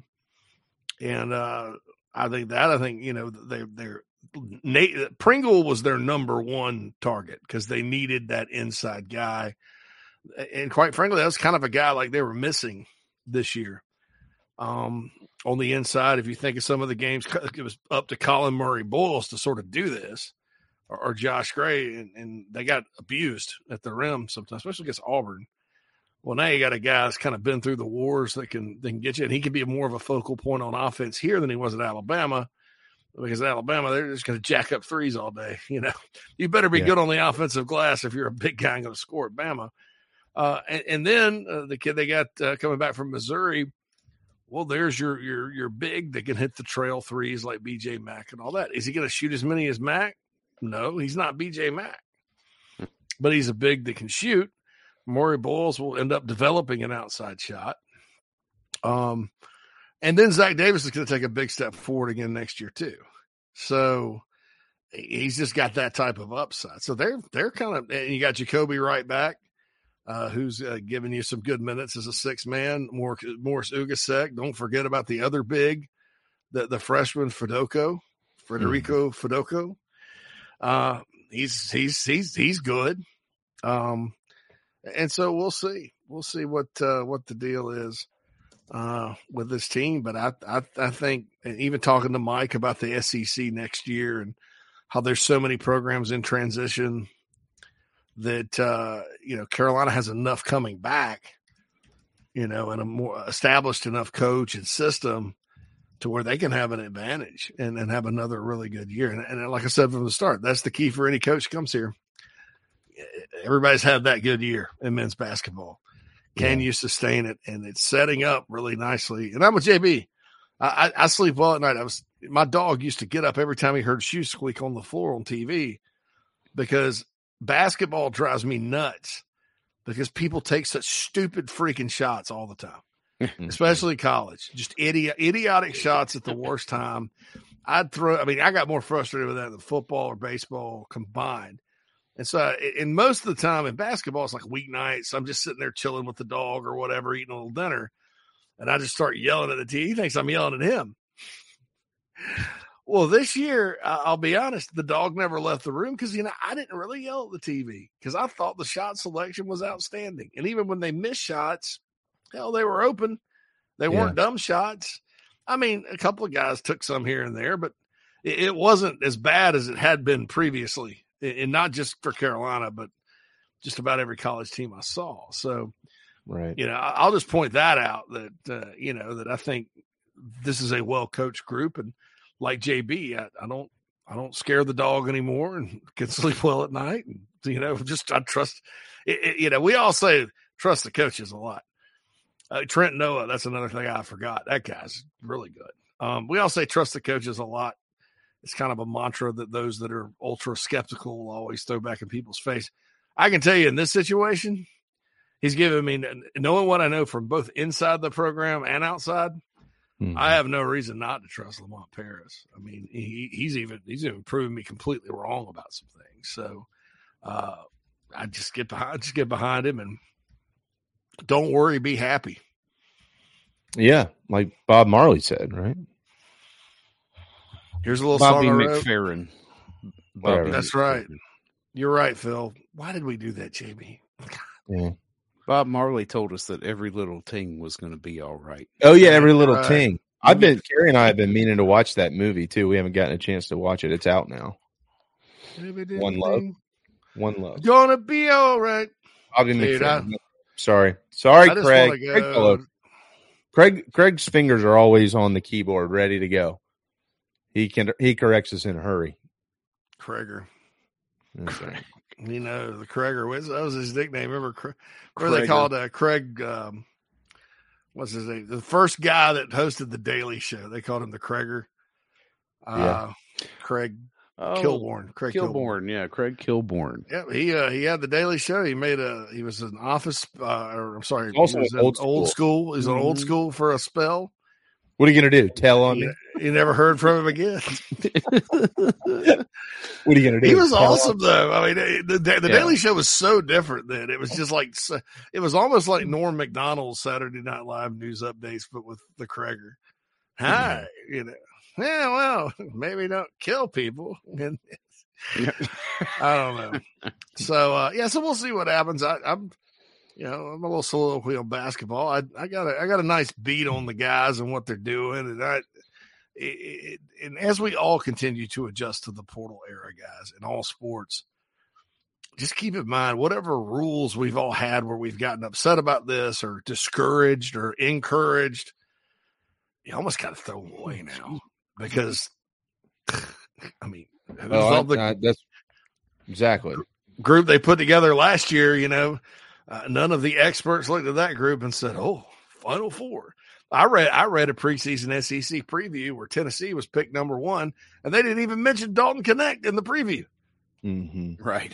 and uh, I think that I think you know they they're Nate Pringle was their number one target because they needed that inside guy. And quite frankly, that was kind of a guy like they were missing this year. Um, on the inside, if you think of some of the games, it was up to Colin Murray Boyles to sort of do this, or, or Josh Gray, and, and they got abused at the rim sometimes, especially against Auburn. Well, now you got a guy that's kind of been through the wars that can, that can get you, and he can be more of a focal point on offense here than he was at Alabama. Because at Alabama, they're just going to jack up threes all day. You know, you better be Yeah. good on the offensive glass if you're a big guy and going to score at Bama. Uh, and, and then uh, the kid they got uh, coming back from Missouri, well, there's your your your big that can hit the trail threes like B J Mack and all that. Is he going to shoot as many as Mack? No, he's not B J Mack. But he's a big that can shoot. Maury Boyles will end up developing an outside shot. Um, and then Zach Davis is going to take a big step forward again next year too. So he's just got that type of upside. So they're they're kind of, and you got Jacoby right back. Uh, who's uh, giving you some good minutes as a six man, Morris, Morris Ugasek. Don't forget about the other big, the, the freshman Fedoko, Federico mm. Fedoko. Uh, he's, he's, he's, he's good. Um, and so we'll see, we'll see what, uh, what the deal is, uh, with this team. But I, I, I think, and even talking to Mike about the S E C next year and how there's so many programs in transition, that, uh, you know, Carolina has enough coming back, you know, and a more established enough coach and system to where they can have an advantage and, and have another really good year. And, and like I said from the start, that's the key for any coach who comes here. Everybody's had that good year in men's basketball. Can yeah. you sustain it? And it's setting up really nicely. And I'm with J B. I, I, I sleep well at night. I was, my dog used to get up every time he heard shoes squeak on the floor on T V because basketball drives me nuts because people take such stupid freaking shots all the time, especially college. Just idiot, idiotic shots at the worst time. I'd throw, I mean, I got more frustrated with that than football or baseball combined. And so, and most of the time in basketball, it's like weeknights. I'm just sitting there chilling with the dog or whatever, eating a little dinner. And I just start yelling at the T V. He thinks I'm yelling at him. Well, this year, I'll be honest, the dog never left the room because, you know, I didn't really yell at the T V because I thought the shot selection was outstanding. And even when they missed shots, hell, they were open. They weren't Yeah. dumb shots. I mean, a couple of guys took some here and there, but it, it wasn't as bad as it had been previously. And not just for Carolina, but just about every college team I saw. So, right. you know, I'll just point that out that, uh, you know, that I think this is a well-coached group. And like J B, I, I don't, I don't scare the dog anymore and can sleep well at night. And, you know, just, I trust it, it, you know, we all say trust the coaches a lot. Uh, Trent Noah, that's another thing I forgot. That guy's really good. Um, we all say trust the coaches a lot. It's kind of a mantra that those that are ultra skeptical will always throw back in people's face. I can tell you in this situation, he's given me, knowing what I know from both inside the program and outside, Mm-hmm. I have no reason not to trust Lamont Paris. I mean, he, he's even he's even proven me completely wrong about some things. So uh, I just get behind, just get behind him, and don't worry, be happy. Yeah, like Bob Marley said, right? Here's a little Bobby song McFerrin. Bobby That's McFerrin. Right. You're right, Phil. Why did we do that, J B? Yeah. Bob Marley told us that every little ting was going to be all right. Oh, yeah, every little right. ting. I've been, Carrie and I have been meaning to watch that movie, too. We haven't gotten a chance to watch it. It's out now. One Love. One Love. Gonna be all right. Bobby McFerrin. Sorry. Sorry, Craig. Craig, Craig. Craig's fingers are always on the keyboard, ready to go. He can. He corrects us in a hurry. Krager. Okay. You know, the Krager, that was his nickname. Remember, remember they called uh, Craig, um, what's his name? The first guy that hosted the Daily Show. They called him the Krager. Uh, yeah. Craig oh, Kilborn. Craig Kilborn. Kilborn. Yeah, Craig Kilborn. Yeah, he uh, he had the Daily Show. He made a, he was an office, uh, or I'm sorry, also he was old, old school. He's mm-hmm. an old school for a spell. What are you going to do? Tell on you, me? You never heard from him again. What are you going to do? He was Tell awesome, though. I mean, the, the yeah. Daily Show was so different then. It was just like, it was almost like Norm Macdonald's Saturday Night Live news updates, but with the Krager. Hi, mm-hmm. you know. Yeah, well, maybe don't kill people. I don't know. So, uh, yeah, so we'll see what happens. I, I'm. You know, I'm a little soliloquy on basketball. I, I got a, I got a nice beat on the guys and what they're doing, and I, it, it, and as we all continue to adjust to the portal era, guys, in all sports, just keep in mind whatever rules we've all had where we've gotten upset about this or discouraged or encouraged, you almost got to throw them away now because, I mean, oh, I, the I, that's exactly group they put together last year, you know. Uh, none of the experts looked at that group and said, "Oh, Final Four." I read I read a preseason S E C preview where Tennessee was picked number one, and they didn't even mention Dalton Connect in the preview. Mm-hmm. Right.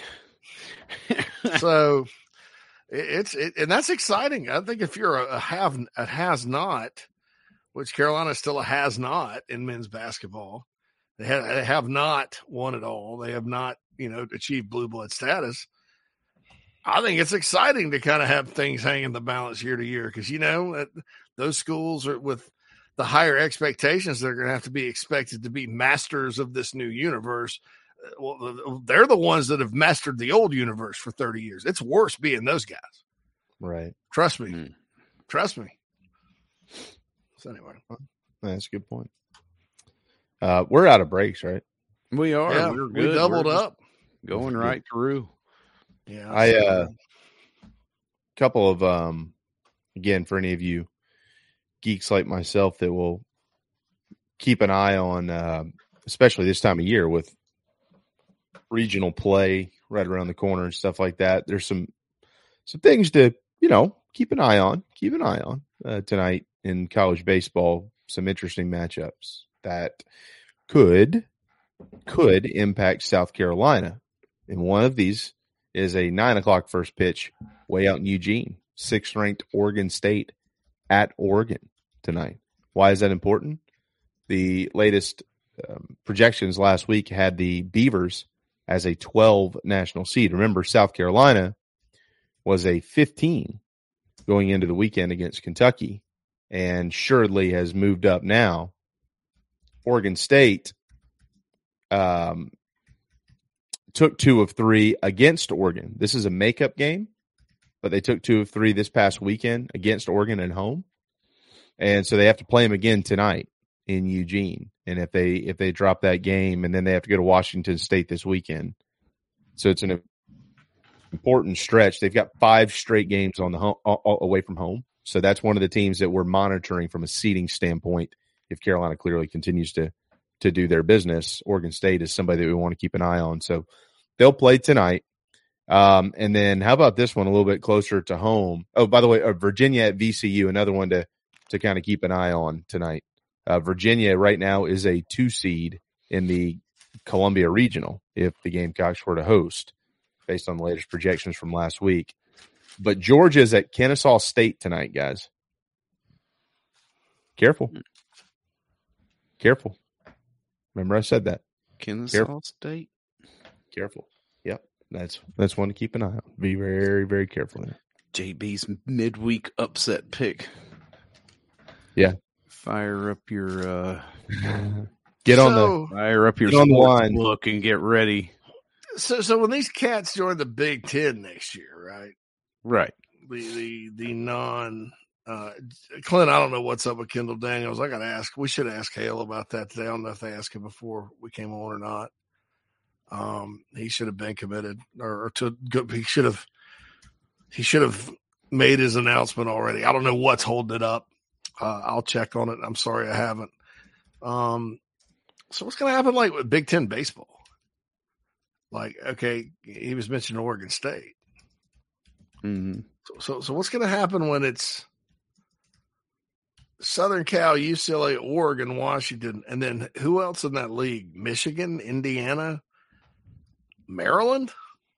So it, it's it, and that's exciting. I think if you're a, a have a has not, which Carolina is still a has not in men's basketball, they have, they have not won it all. They have not, you know, achieved blue blood status. I think it's exciting to kind of have things hang in the balance year to year because, you know, those schools are with the higher expectations, they're going to have to be expected to be masters of this new universe. Well, they're the ones that have mastered the old universe for thirty years. It's worse being those guys. Right. Trust me. Mm. Trust me. So anyway. That's a good point. Uh, we're out of breaks, right? We are. Yeah, we're we doubled we're up. Going right through. Yeah, I a uh, couple of um, again for any of you geeks like myself that will keep an eye on, uh, especially this time of year with regional play right around the corner and stuff like that. There's some some things to you know keep an eye on. Keep an eye on uh, tonight in college baseball. Some interesting matchups that could could impact South Carolina, and one of these is a nine o'clock first pitch way out in Eugene, sixth ranked Oregon State at Oregon tonight. Why is that important? The latest um, projections last week had the Beavers as a twelve national seed. Remember, South Carolina was a fifteen going into the weekend against Kentucky and surely has moved up now. Oregon State, um, took two of three against Oregon. This is a makeup game, but they took two of three this past weekend against Oregon at home. And so they have to play them again tonight in Eugene. And if they if they drop that game, and then they have to go to Washington State this weekend. So it's an important stretch. They've got five straight games on the home, away from home. So that's one of the teams that we're monitoring from a seeding standpoint if Carolina clearly continues to to do their business. Oregon State is somebody that we want to keep an eye on. So they'll play tonight. Um, and then how about this one a little bit closer to home? Oh, by the way, uh, Virginia at V C U, another one to, to kind of keep an eye on tonight. Uh, Virginia right now is a two seed in the Columbia Regional if the Gamecocks were to host based on the latest projections from last week. But Georgia's at Kennesaw State tonight, guys. Careful. Careful. Remember I said that. Kennesaw Careful. State. Careful. Yep. That's that's one to keep an eye on. Be very, very careful there. J B's midweek upset pick. Yeah. Fire up your uh get on So- the fire up your get on the sports line. book and get ready. So, so when these cats join the Big Ten next year, right? Right. The the the non uh, Clint, I don't know what's up with Kendall Daniels. I got to ask. We should ask Hale about that today. I don't know if they asked him before we came on or not. Um, he should have been committed, or, or to go, he should have he should have made his announcement already. I don't know what's holding it up. Uh, I'll check on it. I'm sorry I haven't. Um, so what's going to happen, like with Big Ten baseball? Like, okay, he was mentioning Oregon State. Mm-hmm. So, so, so what's going to happen when it's Southern Cal, U C L A, Oregon, Washington, and then who else in that league? Michigan, Indiana, Maryland?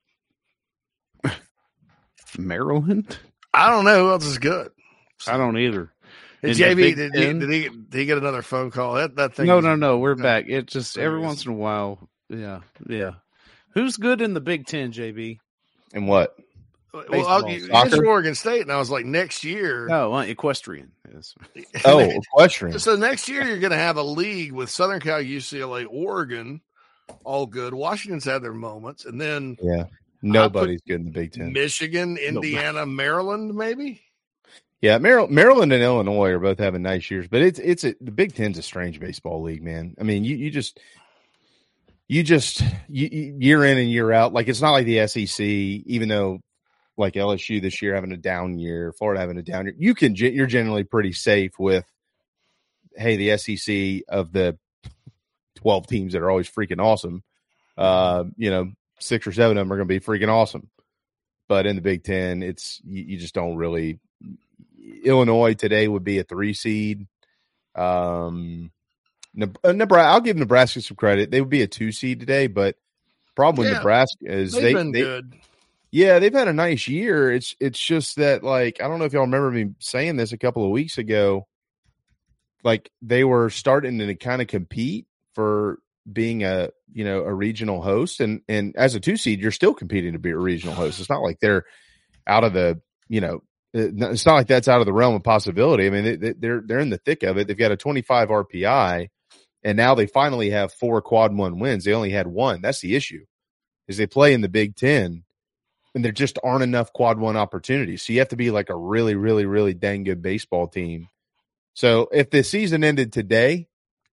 Maryland? I don't know who else is good. I don't either. Hey, In J the B, Big did he, Ten? did he did he get another phone call? That that thing. No, is- no, no. We're back. It just There every he is. once in a while. Yeah, yeah. Who's good in the Big Ten, J B? And what? Well, I'll, you Soccer? mentioned Oregon State, and I was like, next year. No, uh, equestrian. Yes. Oh, equestrian. So next year you're going to have a league with Southern Cal, U C L A, Oregon, all good. Washington's had their moments, and then Yeah. Nobody's good in the Big Ten. Michigan, Indiana, Maryland, maybe. Yeah, Mar- Maryland and Illinois are both having nice years, but it's it's a, the Big Ten's a strange baseball league, man. I mean, you you just you just you, you- year in and year out, like it's not like the S E C. Even though, like L S U this year having a down year, Florida having a down year, you can ge- you're generally pretty safe with, hey, the S E C of the twelve teams that are always freaking awesome. Uh, you know, six or seven of them are going to be freaking awesome. But in the Big Ten, it's you, you just don't really. Illinois today would be a three seed. Um, Nebraska, I'll give Nebraska some credit. They would be a two seed today, but problem with Yeah, Nebraska is They've they, been they good. yeah, they've had a nice year. It's it's just that, like, I don't know if y'all remember me saying this a couple of weeks ago. Like, they were starting to kind of compete for being a you know a regional host, and and as a two seed, you're still competing to be a regional host. It's not like they're out of the you know. It's not like that's out of the realm of possibility. I mean, they, they're they're in the thick of it. They've got a twenty-five R P I, and now they finally have four quad one wins. They only had one. That's the issue, is they play in the Big Ten, and there just aren't enough quad one opportunities. So you have to be like a really, really, really dang good baseball team. So if the season ended today,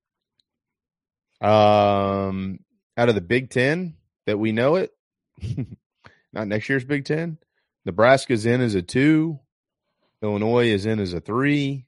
um, out of the Big Ten that we know it, not next year's Big Ten, Nebraska's in as a two. Illinois is in as a three.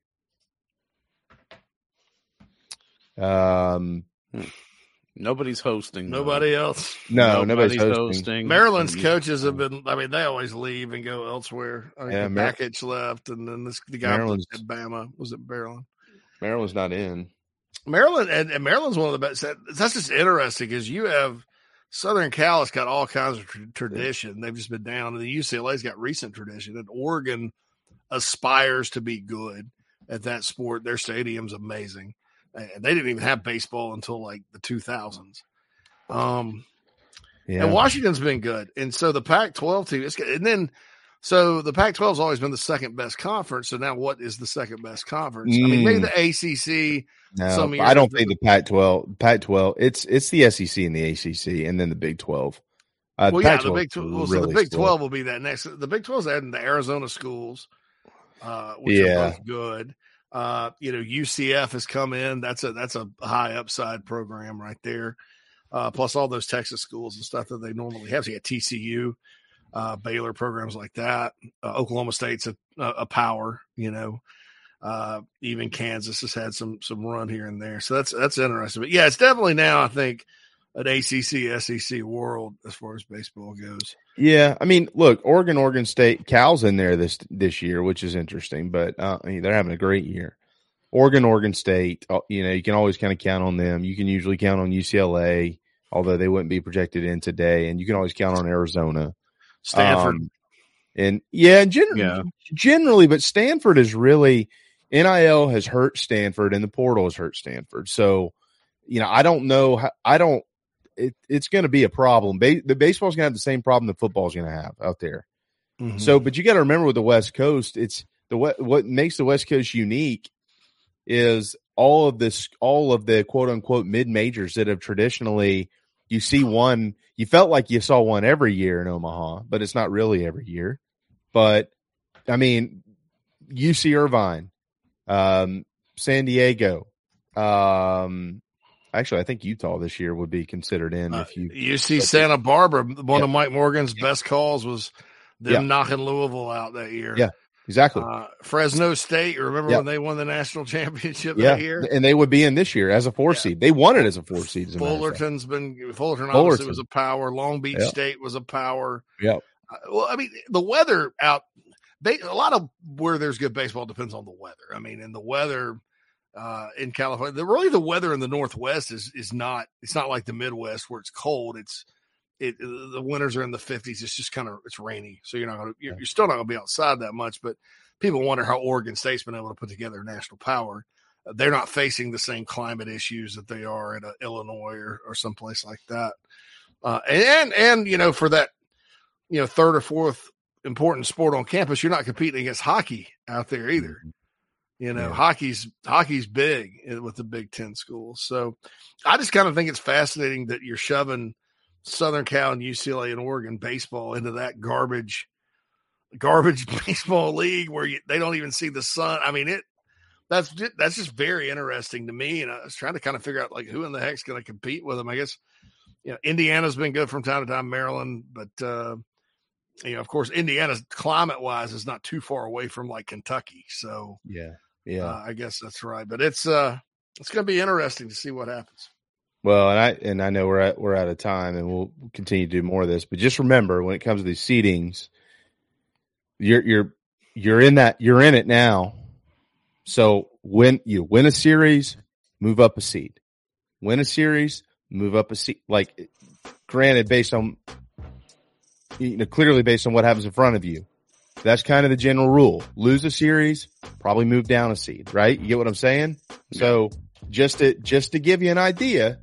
Um, Nobody's hosting. though. Nobody else. No, nobody's hosting. Maryland's coaches have been. I mean, they always leave and go elsewhere. I mean, Yeah, the Mar- package left, and then this the guy Maryland's- at Bama was it Maryland. Maryland's not in. Maryland and, and Maryland's one of the best. That's just interesting because you have Southern Cal has got all kinds of tra- tradition. They've just been down, and the U C L A's got recent tradition, and Oregon aspires to be good at that sport. Their stadium's amazing. And they didn't even have baseball until like the two thousands. Um, Yeah. And Washington's been good. And so the Pac twelve team, it's, and then, so the Pac twelve has always been the second best conference. So now what is the second best conference? I mean, maybe Mm. the A C C. No, some years I don't after think the Pac twelve. Pac twelve. It's it's the S E C and the A C C, and then the Big twelve. Uh, Well, yeah, the Pac twelve Big is twelve. Well, so really the Big split. twelve will be that next. The Big twelve is adding the Arizona schools, uh, which Yeah. are both good. Uh, you know, U C F has come in. That's a that's a high upside program right there. Uh, plus all those Texas schools and stuff that they normally have. So you got T C U, uh, Baylor, programs like that. Uh, Oklahoma State's a, a power. You know, uh, even Kansas has had some some run here and there. So that's that's interesting. But yeah, it's definitely now I think an A C C S E C world as far as baseball goes. Yeah, I mean, look, Oregon, Oregon State, Cal's in there this this year, which is interesting, but uh, I mean, they're having a great year. Oregon, Oregon State, uh, you know, you can always kind of count on them. You can usually count on U C L A, although they wouldn't be projected in today, and you can always count on Arizona, Stanford. Um, and yeah, gen- Yeah. generally, but Stanford is really N I L has hurt Stanford and the portal has hurt Stanford. So, you know, I don't know. How, I don't, it, it's going to be a problem. Ba- the baseball's going to have the same problem that football's going to have out there. Mm-hmm. So, but you got to remember with the West Coast, it's the, what makes the West Coast unique is all of this, all of the quote unquote mid majors that have traditionally, you see one, you felt like you saw one every year in Omaha, but it's not really every year. But I mean, U C Irvine, um, San Diego, um, actually, I think Utah this year would be considered in. If you uh, you see Santa Barbara, one yeah. of Mike Morgan's yeah. best calls was them yeah. knocking Louisville out that year. Yeah, exactly. Uh, Fresno State, you remember yeah. when they won the national championship yeah. that year? And they would be in this year as a four yeah. seed. They won it as a four seed. As a Fullerton's been Fullerton obviously Fullerton. was a power. Long Beach yeah. State was a power. Yeah. Uh, well, I mean, the weather out. They, a lot of where there's good baseball depends on the weather. I mean, and the weather uh, in California, the, really the weather in the Northwest is is not. It's not like the Midwest where it's cold. It's it. The winters are in the fifties. It's just kind of it's rainy, so you're not gonna. You're, you're still not gonna be outside that much. But people wonder how Oregon State's been able to put together a national power. Uh, they're not facing the same climate issues that they are in uh, Illinois or, or someplace like that. Uh, and and you know for that, you know third or fourth important sport on campus, you're not competing against hockey out there either. You know, yeah. hockey's hockey's big with the Big Ten schools. So I just kind of think it's fascinating that you're shoving Southern Cal and U C L A and Oregon baseball into that garbage, garbage baseball league where you, they don't even see the sun. I mean, it that's just, that's just very interesting to me. And I was trying to kind of figure out like who in the heck's going to compete with them. I guess, you know, Indiana's been good from time to time, Maryland, but uh, you know, of course, Indiana, climate-wise, is not too far away from like Kentucky. So, yeah, yeah, uh, I guess that's right. But it's uh, it's going to be interesting to see what happens. Well, and I and I know we're at we're out of time, and we'll continue to do more of this. But just remember, when it comes to these seedings, you're you're you're in that you're in it now. So when you win a series, move up a seed. Win a series, move up a seed. Like, granted, based on. You know, clearly based on what happens in front of you. That's kind of the general rule. Lose a series, probably move down a seed, right? You get what I'm saying? Yeah. So just to, just to give you an idea,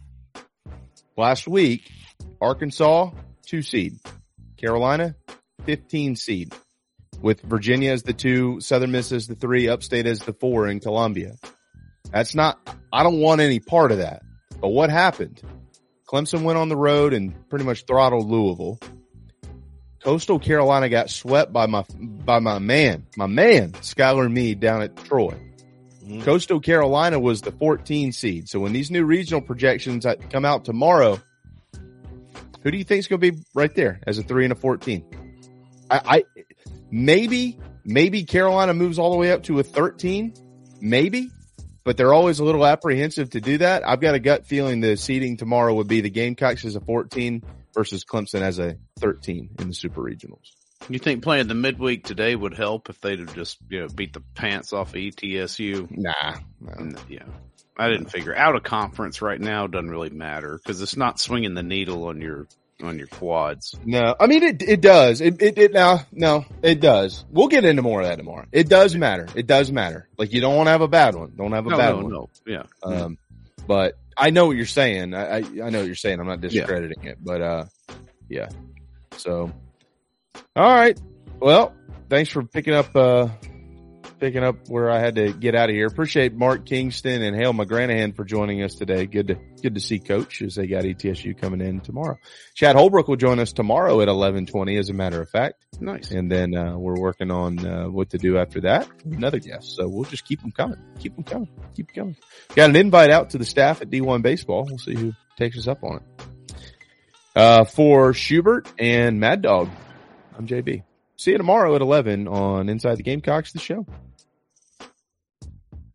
last week, Arkansas, two seed. Carolina, fifteen seed. With Virginia as the two, Southern Miss as the three, Upstate as the four in Columbia. That's not, I don't want any part of that. But what happened? Clemson went on the road and pretty much throttled Louisville. Coastal Carolina got swept by my by my man, my man, Skylar Meade down at Troy. Mm-hmm. Coastal Carolina was the fourteen seed. So when these new regional projections come out tomorrow, who do you think is going to be right there as a three and a fourteen? I, I maybe maybe Carolina moves all the way up to a thirteen, maybe, but they're always a little apprehensive to do that. I've got a gut feeling the seeding tomorrow would be the Gamecocks as a fourteen. Versus Clemson as a thirteen in the Super Regionals. You think playing the midweek today would help if they'd have just, you know, beat the pants off of E T S U? Nah. No. Yeah. I didn't figure. Out of conference right now doesn't really matter because it's not swinging the needle on your on your quads. No, I mean it. It does. It it, it now. No, it does. We'll get into more of that tomorrow. It does matter. It does matter. Like you don't want to have a bad one. Don't have a no, bad no, one. No. Yeah. Um, but. I know what you're saying. I, I, I know what you're saying. I'm not discrediting yeah. it, but, uh, yeah. So, all right. Well, thanks for picking up, uh, picking up where I had to get out of here. Appreciate Mark Kingston and Hale McGranahan for joining us today. Good to, good to see Coach as they got E T S U coming in tomorrow. Chad Holbrook will join us tomorrow at eleven twenty, as a matter of fact. Nice. And then, uh, we're working on, uh, what to do after that. Another guest. So we'll just keep them coming. Keep them coming. Keep them coming. Got an invite out to the staff at D one Baseball. We'll see who takes us up on it. Uh, for Schubert and Mad Dog, I'm J B. See you tomorrow at eleven on Inside the Gamecocks, the show.